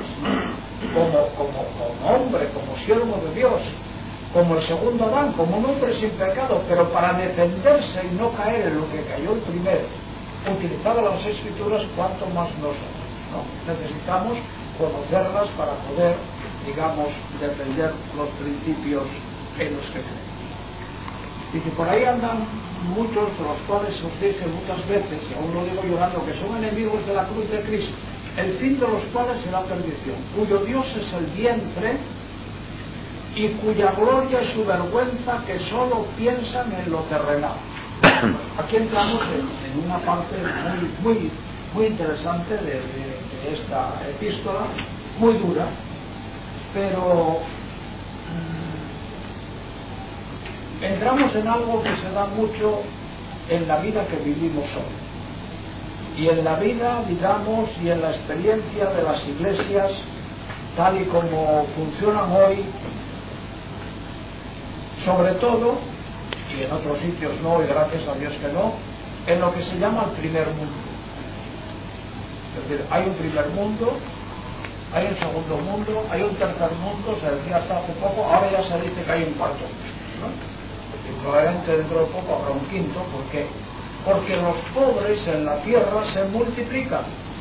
como hombre, como siervo de Dios, como el segundo Adán, como un hombre sin pecado, pero para defenderse y no caer en lo que cayó el primero, utilizaba las Escrituras, cuanto más nosotros, ¿no? Necesitamos conocerlas para poder, digamos, defender los principios en los que creemos. Y que por ahí andan muchos, de los cuales os dije muchas veces, y aún lo digo llorando, que son enemigos de la cruz de Cristo, el fin de los cuales será perdición, cuyo Dios es el vientre y cuya gloria es su vergüenza, que solo piensan en lo terrenal. Aquí entramos en una parte muy interesante de esta epístola, muy dura, pero entramos en algo que se da mucho en la vida que vivimos hoy y en la vida, digamos, y en la experiencia de las iglesias tal y como funcionan hoy, sobre todo, y en otros sitios no, y gracias a Dios que no, en lo que se llama el primer mundo. Es decir, hay un primer mundo, hay un segundo mundo, hay un tercer mundo, se decía hasta hace poco, ahora ya se dice que hay un cuarto mundo, ¿no? Y probablemente dentro de poco habrá un quinto. ¿Por qué? Porque los pobres en la tierra se multiplican.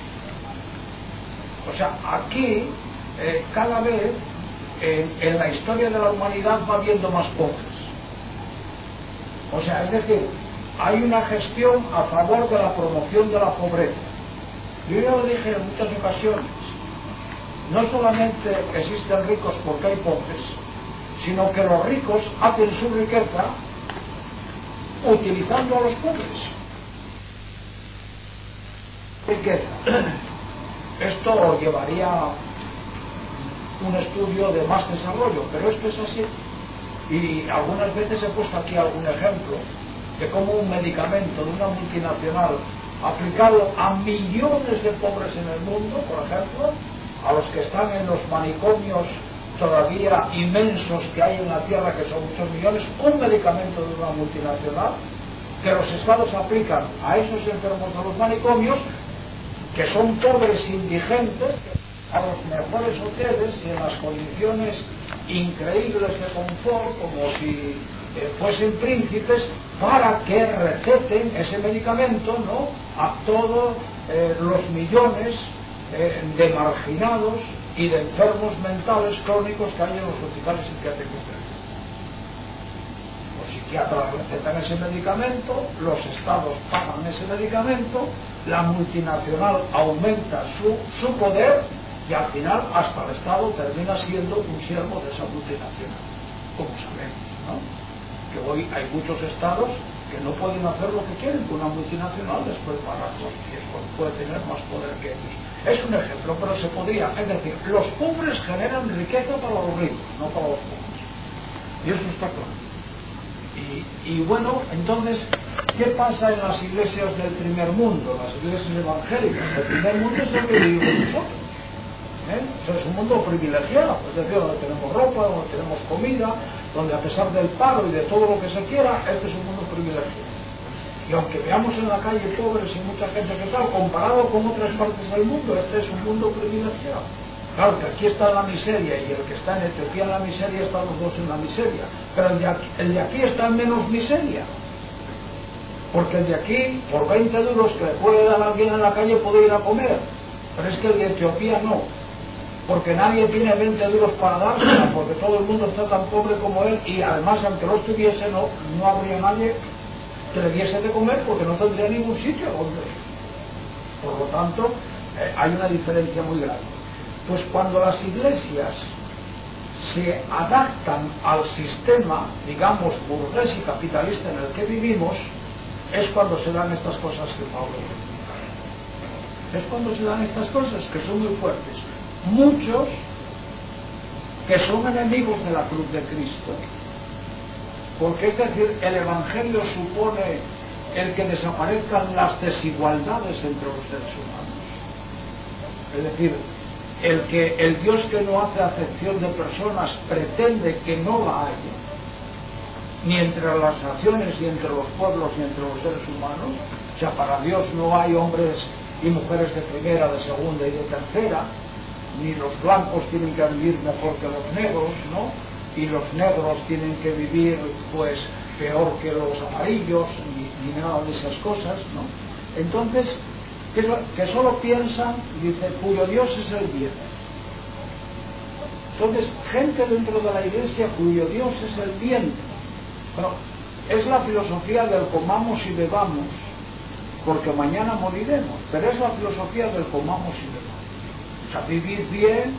O sea, aquí cada vez en la historia de la humanidad va habiendo más pobres. O sea, es decir, hay una gestión a favor de la promoción de la pobreza. Yo ya lo dije en muchas ocasiones, no solamente existen ricos porque hay pobres, sino que los ricos hacen su riqueza utilizando a los pobres. Riqueza. Esto llevaría un estudio de más desarrollo, pero esto es así. Y algunas veces he puesto aquí algún ejemplo de cómo un medicamento de una multinacional aplicado a millones de pobres en el mundo, por ejemplo, a los que están en los manicomios todavía inmensos que hay en la tierra, que son muchos millones, un medicamento de una multinacional que los estados aplican a esos enfermos de los manicomios, que son pobres indigentes, a los mejores hoteles y en las condiciones increíbles de confort, como si fuesen príncipes para que receten ese medicamento, ¿no?, a todos los millones de marginados y de enfermos mentales crónicos que hay en los hospitales psiquiátricos. Los psiquiatras recetan ese medicamento, los estados pagan ese medicamento, la multinacional aumenta su poder y al final hasta el estado termina siendo un siervo de esa multinacional, como sabemos, ¿no?, que hoy hay muchos estados que no pueden hacer lo que quieren, que una multinacional les puede pagar los pies, puede tener más poder que ellos. Es un ejemplo, pero se podría, es decir, los pobres generan riqueza para los ricos, no para los pobres, y eso está claro. Y bueno, entonces, ¿qué pasa en las iglesias del primer mundo, las iglesias evangélicas? El primer mundo es el que vivimos nosotros. O sea, es un mundo privilegiado, es decir, donde tenemos ropa, donde tenemos comida, donde a pesar del paro y de todo lo que se quiera, este es un mundo privilegiado. Y aunque veamos en la calle pobres y mucha gente que tal, comparado con otras partes del mundo, este es un mundo privilegiado. Claro que aquí está en la miseria y el que está en Etiopía en la miseria, están los dos en la miseria, pero el de aquí está en menos miseria, porque el de aquí, por 20 duros que le puede dar a alguien en la calle, puede ir a comer, pero es que el de Etiopía no, porque nadie tiene 20 duros para dársela, porque todo el mundo está tan pobre como él, y además, aunque los tuviese, no habría nadie que le diese de comer, porque no tendría ningún sitio donde. Por lo tanto, hay una diferencia muy grande. Pues cuando las iglesias se adaptan al sistema, digamos, burgués y capitalista en el que vivimos, es cuando se dan estas cosas que Pablo dice. Es cuando se dan estas cosas que son muy fuertes. Muchos que son enemigos de la cruz de Cristo, porque es decir, el Evangelio supone el que desaparezcan las desigualdades entre los seres humanos, es decir, el Dios que no hace acepción de personas pretende que no la haya, ni entre las naciones, ni entre los pueblos, ni entre los seres humanos. O sea, para Dios no hay hombres y mujeres de primera, de segunda y de tercera, ni los blancos tienen que vivir mejor que los negros, ¿no?, y los negros tienen que vivir pues peor que los amarillos, ni nada de esas cosas, ¿no? Entonces, que solo piensan, dice, cuyo Dios es el bien. Entonces, gente dentro de la iglesia cuyo Dios es el bien. Bueno, es la filosofía del comamos y bebamos, porque mañana moriremos, pero es la filosofía del comamos y bebamos. O sea, vivir bien,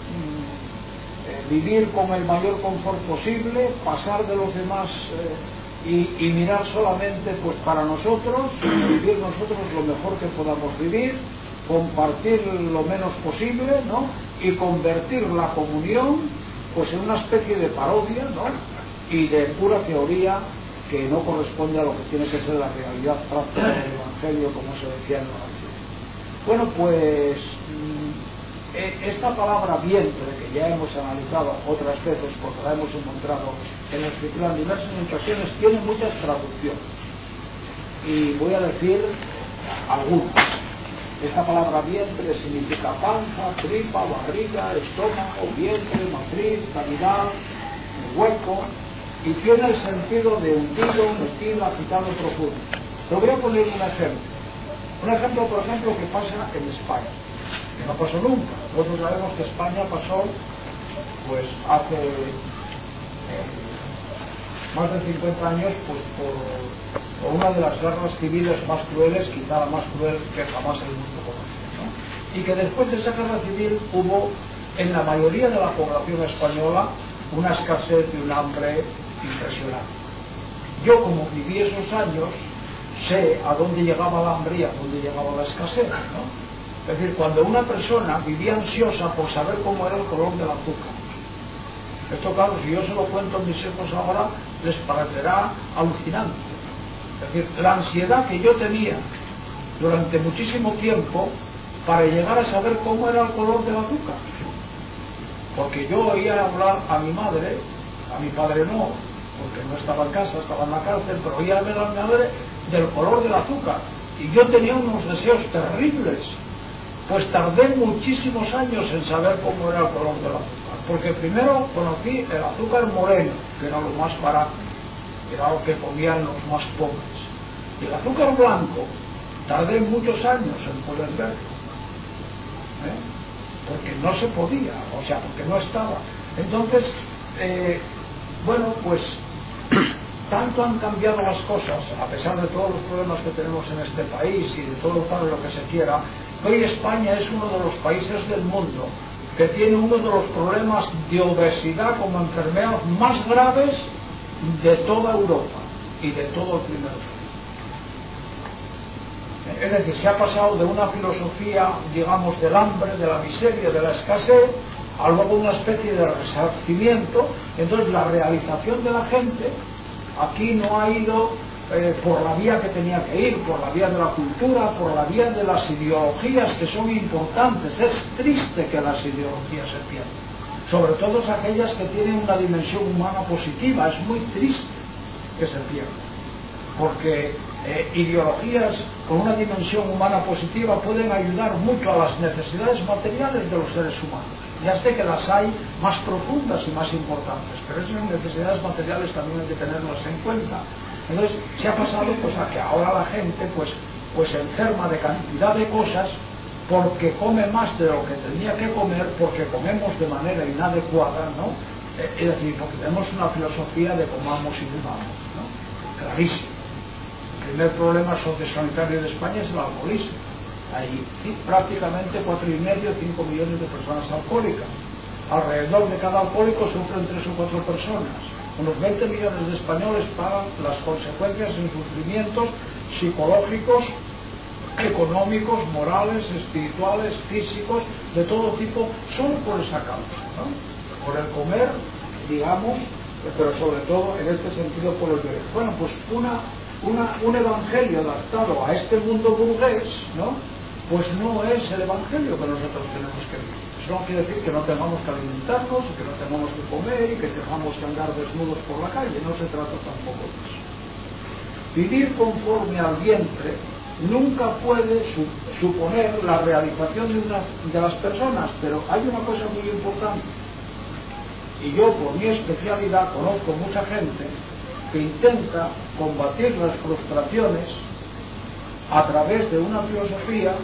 vivir con el mayor confort posible, pasar de los demás y mirar solamente pues para nosotros, vivir nosotros lo mejor que podamos vivir, compartir lo menos posible, ¿no?, y convertir la comunión pues en una especie de parodia, ¿no?, y de pura teoría que no corresponde a lo que tiene que ser la realidad práctica del Evangelio, como se decía en la Biblia. Bueno, pues esta palabra vientre, que ya hemos analizado otras veces porque la hemos encontrado en la Escritura en diversas ocasiones, tiene muchas traducciones y voy a decir algunas. Esta palabra vientre significa panza, tripa, barriga, estómago, vientre, matriz, cavidad, hueco, y tiene el sentido de hundido, metido, agitado, profundo. Te voy a poner un ejemplo. Un ejemplo, por ejemplo, que pasa en España, que no pasó nunca. Nosotros sabemos que España pasó, pues hace más de 50 años, pues por una de las guerras civiles más crueles, quizá la más cruel que jamás el mundo conoció, ¿no? Y que después de esa guerra civil hubo en la mayoría de la población española una escasez y un hambre impresionante. Yo, como viví esos años, sé a dónde llegaba la hambre y a dónde llegaba la escasez, ¿no? Es decir, cuando una persona vivía ansiosa por saber cómo era el color del azúcar, esto, claro, si yo se lo cuento a mis hijos ahora, les parecerá alucinante. Es decir, la ansiedad que yo tenía durante muchísimo tiempo para llegar a saber cómo era el color del azúcar, porque yo oía hablar a mi madre, a mi padre no, porque no estaba en casa, estaba en la cárcel, pero oía hablar a mi madre del color del azúcar, y yo tenía unos deseos terribles. Pues tardé muchísimos años en saber cómo era el color del azúcar, porque primero conocí el azúcar moreno, que era lo más barato, era lo que comían los más pobres. Y el azúcar blanco tardé muchos años en poder verlo, porque no se podía, o sea, porque no estaba. Entonces, bueno, pues tanto han cambiado las cosas, a pesar de todos los problemas que tenemos en este país y de todo lo que se quiera. Hoy España es uno de los países del mundo que tiene uno de los problemas de obesidad como enfermedad más graves de toda Europa y de todo el primer mundo. Es decir, se ha pasado de una filosofía, digamos, del hambre, de la miseria, de la escasez, a luego una especie de resarcimiento. Entonces la realización de la gente aquí no ha ido por la vía que tenía que ir, por la vía de la cultura, por la vía de las ideologías, que son importantes. Es triste que las ideologías se pierdan, sobre todo aquellas que tienen una dimensión humana positiva. Es muy triste que se pierdan, porque ideologías con una dimensión humana positiva pueden ayudar mucho a las necesidades materiales de los seres humanos. Ya sé que las hay más profundas y más importantes, pero esas necesidades materiales también hay que tenerlas en cuenta. Entonces se ha pasado pues a que ahora la gente pues se enferma de cantidad de cosas porque come más de lo que tenía que comer, porque comemos de manera inadecuada, ¿no? Es decir, porque tenemos una filosofía de comamos y bebamos, ¿no? Clarísimo. El primer problema sociosanitario de España es el alcoholismo. Hay prácticamente 4,5 o 5 millones de personas alcohólicas. Alrededor de cada alcohólico sufren 3 o 4 personas. Unos 20 millones de españoles pagan las consecuencias en sufrimientos psicológicos, económicos, morales, espirituales, físicos, de todo tipo, solo por esa causa, ¿no? Por el comer, digamos, pero sobre todo en este sentido por el beber. Bueno, pues un evangelio adaptado a este mundo burgués, ¿no? Pues no es el evangelio que nosotros tenemos que vivir. Eso no quiere decir que no tengamos que alimentarnos y que no tengamos que comer y que tengamos que andar desnudos por la calle. No se trata tampoco de eso. Vivir conforme al vientre nunca puede suponer la realización de las personas, pero hay una cosa muy importante, y yo por mi especialidad conozco mucha gente que intenta combatir las frustraciones a través de una filosofía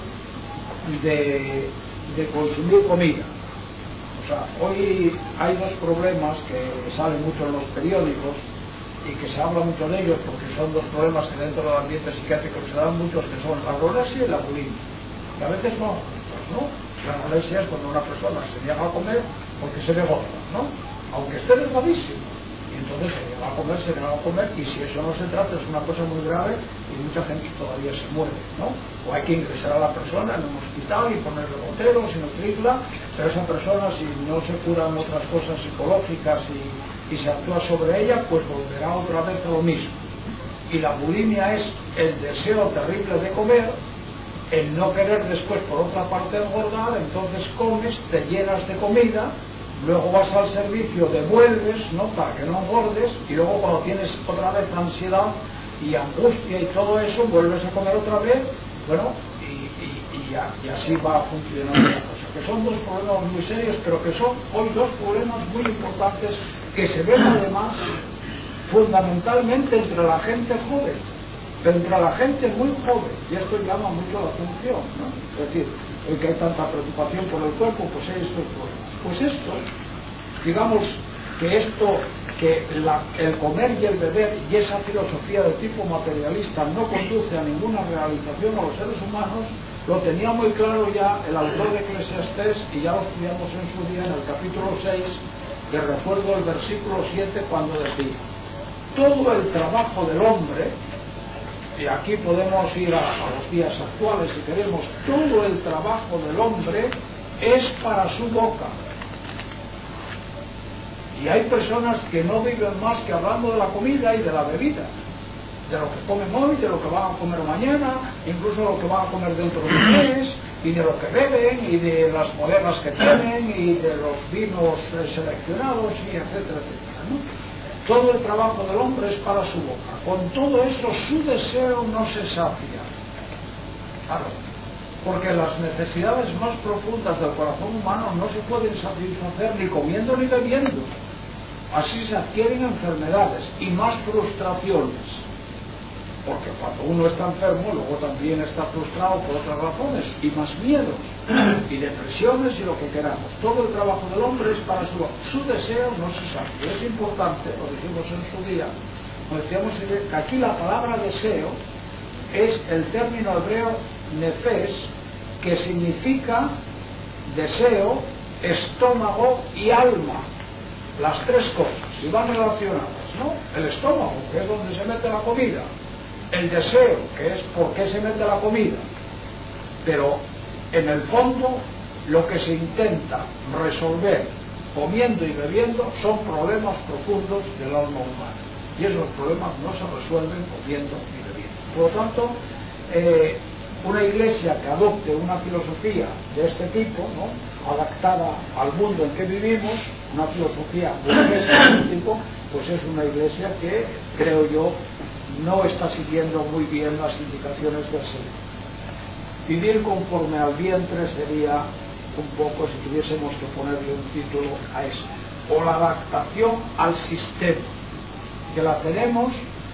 de consumir comida. O sea, hoy hay dos problemas que salen mucho en los periódicos y que se habla mucho de ellos porque son dos problemas que dentro del ambiente psiquiátrico se dan muchos, que son la anorexia y la bulimia. Y a veces no, la anorexia es cuando una persona se niega a comer porque se ve gorda, ¿no? Aunque esté delgadísimo. Y entonces se niega a comer, y si eso no se trata es una cosa muy grave y mucha gente todavía se muere, ¿no? O hay que ingresar a la persona en un hospital y ponerle goteros y nutrirla, pero esa persona, si no se curan otras cosas psicológicas y se actúa sobre ella, pues volverá otra vez a lo mismo. Y la bulimia es el deseo terrible de comer, el no querer después por otra parte engordar. Entonces comes, te llenas de comida, luego vas al servicio, devuelves, ¿no?, para que no engordes, y luego cuando tienes otra vez ansiedad y angustia y todo eso, vuelves a comer otra vez, bueno, y así va funcionando la cosa. Que son dos problemas muy serios, pero que son hoy dos problemas muy importantes que se ven además fundamentalmente entre la gente joven, pero entre la gente muy joven, y esto llama mucho la atención, ¿no? Es decir, hoy que hay tanta preocupación por el cuerpo, pues hay estos problemas. Pues esto, digamos que el comer y el beber y esa filosofía de tipo materialista no conduce a ninguna realización a los seres humanos, lo tenía muy claro ya el autor de Eclesiastés, y ya lo estudiamos en su día en el capítulo 6, que recuerdo el versículo 7 cuando decía: todo el trabajo del hombre, y aquí podemos ir a los días actuales si queremos, todo el trabajo del hombre es para su boca. Y hay personas que no viven más que hablando de la comida y de la bebida, de lo que comen hoy, de lo que van a comer mañana, incluso lo que van a comer dentro de un mes, y de lo que beben, y de las bodegas que tienen, y de los vinos seleccionados, y etcétera, etcétera, ¿no? Todo el trabajo del hombre es para su boca. Con todo eso su deseo no se sacia. Claro, porque las necesidades más profundas del corazón humano no se pueden satisfacer ni comiendo ni bebiendo. así se adquieren enfermedades y más frustraciones, porque cuando uno está enfermo luego también está frustrado por otras razones, y más miedos y depresiones y lo que queramos. Todo el trabajo del hombre es para su deseo no se sabe. Es importante, lo dijimos en su día, como decíamos, que aquí la palabra deseo es el término hebreo nefes, que significa deseo, estómago y alma, las tres cosas, y van relacionadas, ¿no? El estómago, que es donde se mete la comida, el deseo, que es por qué se mete la comida, pero en el fondo lo que se intenta resolver comiendo y bebiendo son problemas profundos del alma humana, y esos problemas no se resuelven comiendo y bebiendo. Por lo tanto, una iglesia que adopte una filosofía de este tipo, ¿no?, adaptada al mundo en que vivimos, una filosofía burguesa de este tipo, pues es una iglesia que, creo yo, no está siguiendo muy bien las indicaciones del Señor. Vivir conforme al vientre sería un poco, si tuviésemos que ponerle un título a eso, o la adaptación al sistema, que la tenemos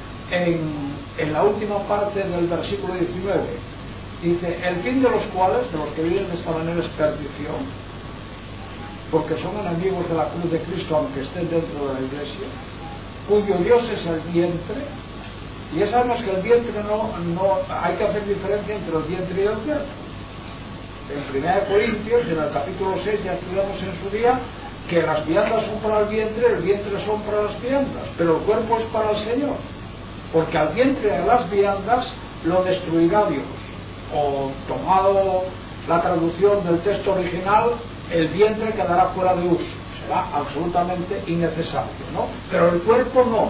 en la última parte del versículo 19. Dice, el fin de los cuales, de los que viven de esta manera, es perdición, porque son enemigos de la cruz de Cristo, aunque estén dentro de la iglesia, cuyo Dios es el vientre. Y ya sabemos que el vientre no hay que hacer diferencia entre el vientre y el cuerpo. En 1 Corintios, en el capítulo 6, ya estudiamos en su día que las viandas son para el vientre son para las viandas, pero el cuerpo es para el Señor, porque al vientre de las viandas lo destruirá Dios. O, tomado la traducción del texto original, el vientre quedará fuera de uso, será absolutamente innecesario, ¿no? Pero el cuerpo no.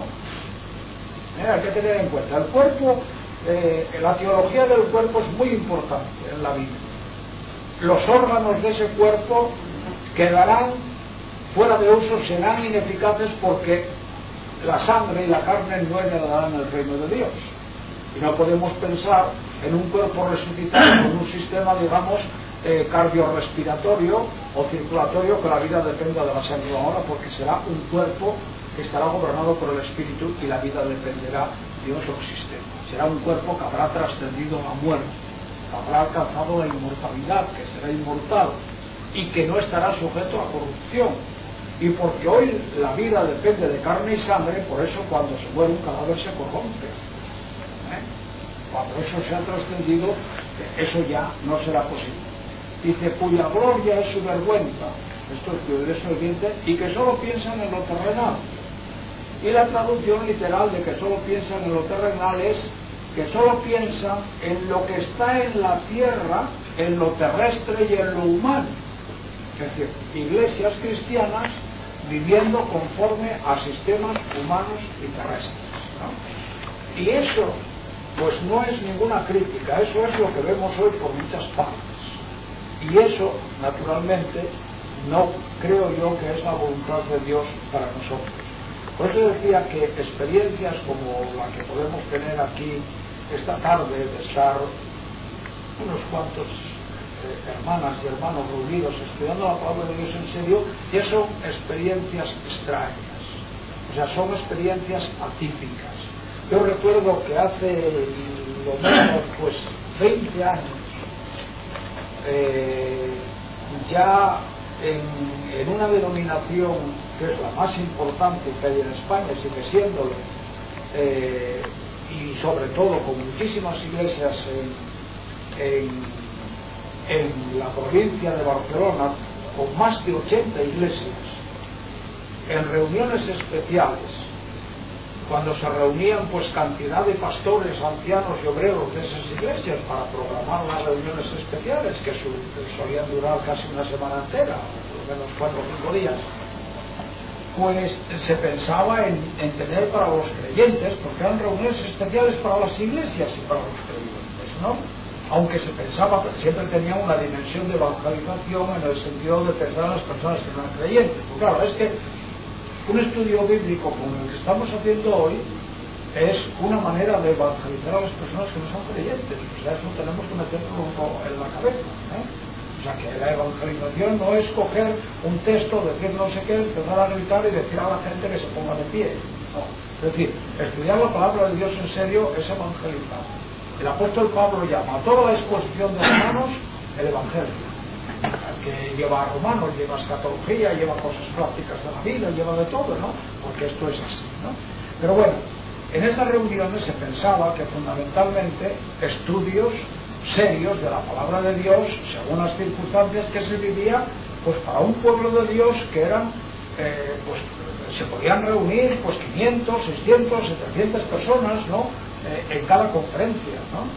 Hay que tener en cuenta, el cuerpo, la teología del cuerpo es muy importante en la vida. Los órganos de ese cuerpo quedarán fuera de uso, serán ineficaces, porque la sangre y la carne no heredarán el reino de Dios. Y no podemos pensar en un cuerpo resucitado con un sistema, digamos, cardiorrespiratorio o circulatorio, que la vida dependa de la sangre ahora, porque será un cuerpo que estará gobernado por el Espíritu y la vida dependerá de otro sistema. Será un cuerpo que habrá trascendido la muerte, que habrá alcanzado la inmortalidad, que será inmortal y que no estará sujeto a corrupción. Y porque hoy la vida depende de carne y sangre, por eso cuando se muere un cadáver se corrompe. Cuando eso se ha trascendido, eso ya no será posible. Dice, cuya gloria es su vergüenza, esto es que eso evidente, y que solo piensan en lo terrenal. Y la traducción literal de que solo piensan en lo terrenal es que solo piensan en lo que está en la tierra, en lo terrestre y en lo humano. Es decir, iglesias cristianas viviendo conforme a sistemas humanos y terrestres, ¿no? Y eso, pues no es ninguna crítica, eso es lo que vemos hoy por muchas partes. Y eso, naturalmente, no creo yo que es la voluntad de Dios para nosotros. Por eso decía que experiencias como la que podemos tener aquí esta tarde, de estar unos cuantos hermanas y hermanos reunidos estudiando la palabra de Dios en serio, ya son experiencias extrañas, o sea, son experiencias atípicas. Yo recuerdo que hace lo menos 20 años, ya en una denominación que es la más importante que hay en España, sigue siéndolo, y sobre todo con muchísimas iglesias en la provincia de Barcelona, con más de 80 iglesias, en reuniones especiales, cuando se reunían pues cantidad de pastores, ancianos y obreros de esas iglesias para programar las reuniones especiales, que solían durar casi una semana entera, por lo menos 4 o 5 días, pues se pensaba en tener para los creyentes, porque eran reuniones especiales para las iglesias y para los creyentes, ¿no? Aunque se pensaba que siempre tenían una dimensión de evangelización en el sentido de pensar en las personas que no eran creyentes. Pues claro, es que un estudio bíblico como el que estamos haciendo hoy es una manera de evangelizar a las personas que no son creyentes. O sea, eso tenemos que meterlo en la cabeza, ¿eh? O sea que la evangelización no es coger un texto, decir no sé qué, empezar a gritar y decir a la gente que se ponga de pie. No. Es decir, estudiar la palabra de Dios en serio es evangelizar. El apóstol Pablo llama a toda la exposición de Romanos el evangelio. El que lleva a Romanos, lleva escatología, lleva cosas prácticas de la vida, lleva de todo, ¿no? Porque esto es así, ¿no? Pero bueno, en esas reuniones se pensaba que fundamentalmente estudios serios de la palabra de Dios, según las circunstancias que se vivía, pues para un pueblo de Dios que eran, pues se podían reunir pues 500, 600, 700 personas, ¿no? En cada conferencia, ¿no?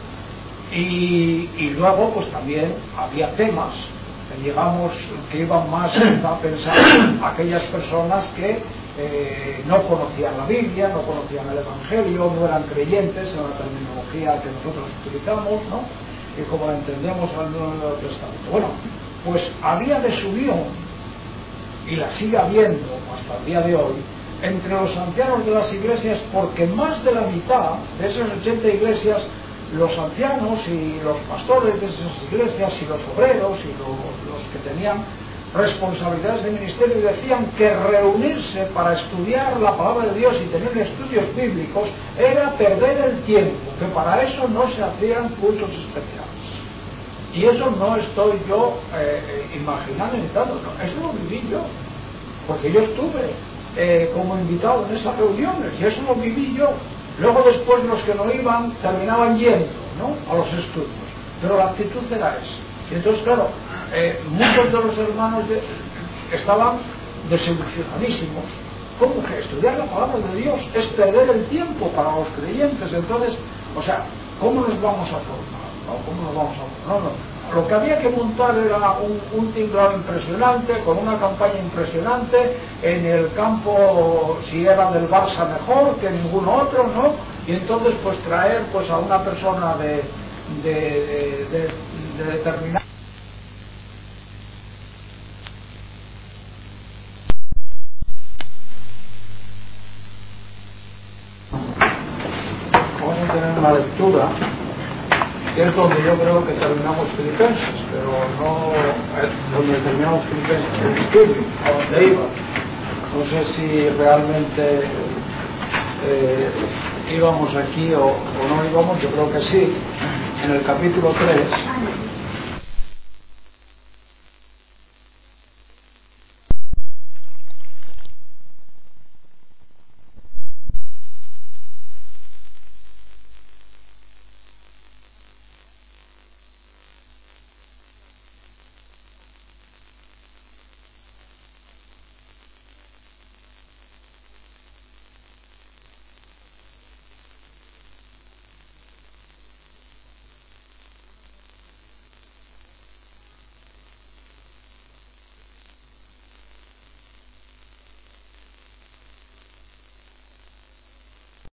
Y luego pues también había temas, digamos, que iban más a pensar aquellas personas que no conocían la Biblia, no conocían el Evangelio, no eran creyentes en la terminología que nosotros utilizamos, ¿no? Y como la entendemos al Nuevo Testamento. Bueno, pues había desunión, y la sigue habiendo hasta el día de hoy, entre los ancianos de las iglesias, porque más de la mitad de esas 80 iglesias, los ancianos y los pastores de esas iglesias y los obreros y los que tenían responsabilidades de ministerio decían que reunirse para estudiar la palabra de Dios y tener estudios bíblicos era perder el tiempo, que para eso no se hacían cultos especiales. Y eso no estoy yo imaginando ni tanto, no, eso lo viví yo, porque yo estuve como invitado en esas reuniones y eso lo viví yo. Luego después los que no iban terminaban yendo, ¿no?, a los estudios, pero la actitud era esa. Y entonces claro, muchos de los hermanos estaban desilusionadísimos. ¿Cómo que estudiar la palabra de Dios es perder el tiempo para los creyentes? Entonces, o sea, ¿cómo nos vamos a formar? ¿No? ¿Cómo nos vamos a formar? No. Lo que había que montar era un tinglado impresionante, con una campaña impresionante, en el campo, si era del Barça mejor que ningún otro, ¿no? Y entonces pues traer pues a una persona de determinada. Vamos a tener una lectura que es donde yo creo que terminamos Filipenses, pero no es donde terminamos Filipenses, el estudio, a donde iba. No sé si realmente íbamos aquí o no íbamos, yo creo que sí, en el capítulo 3.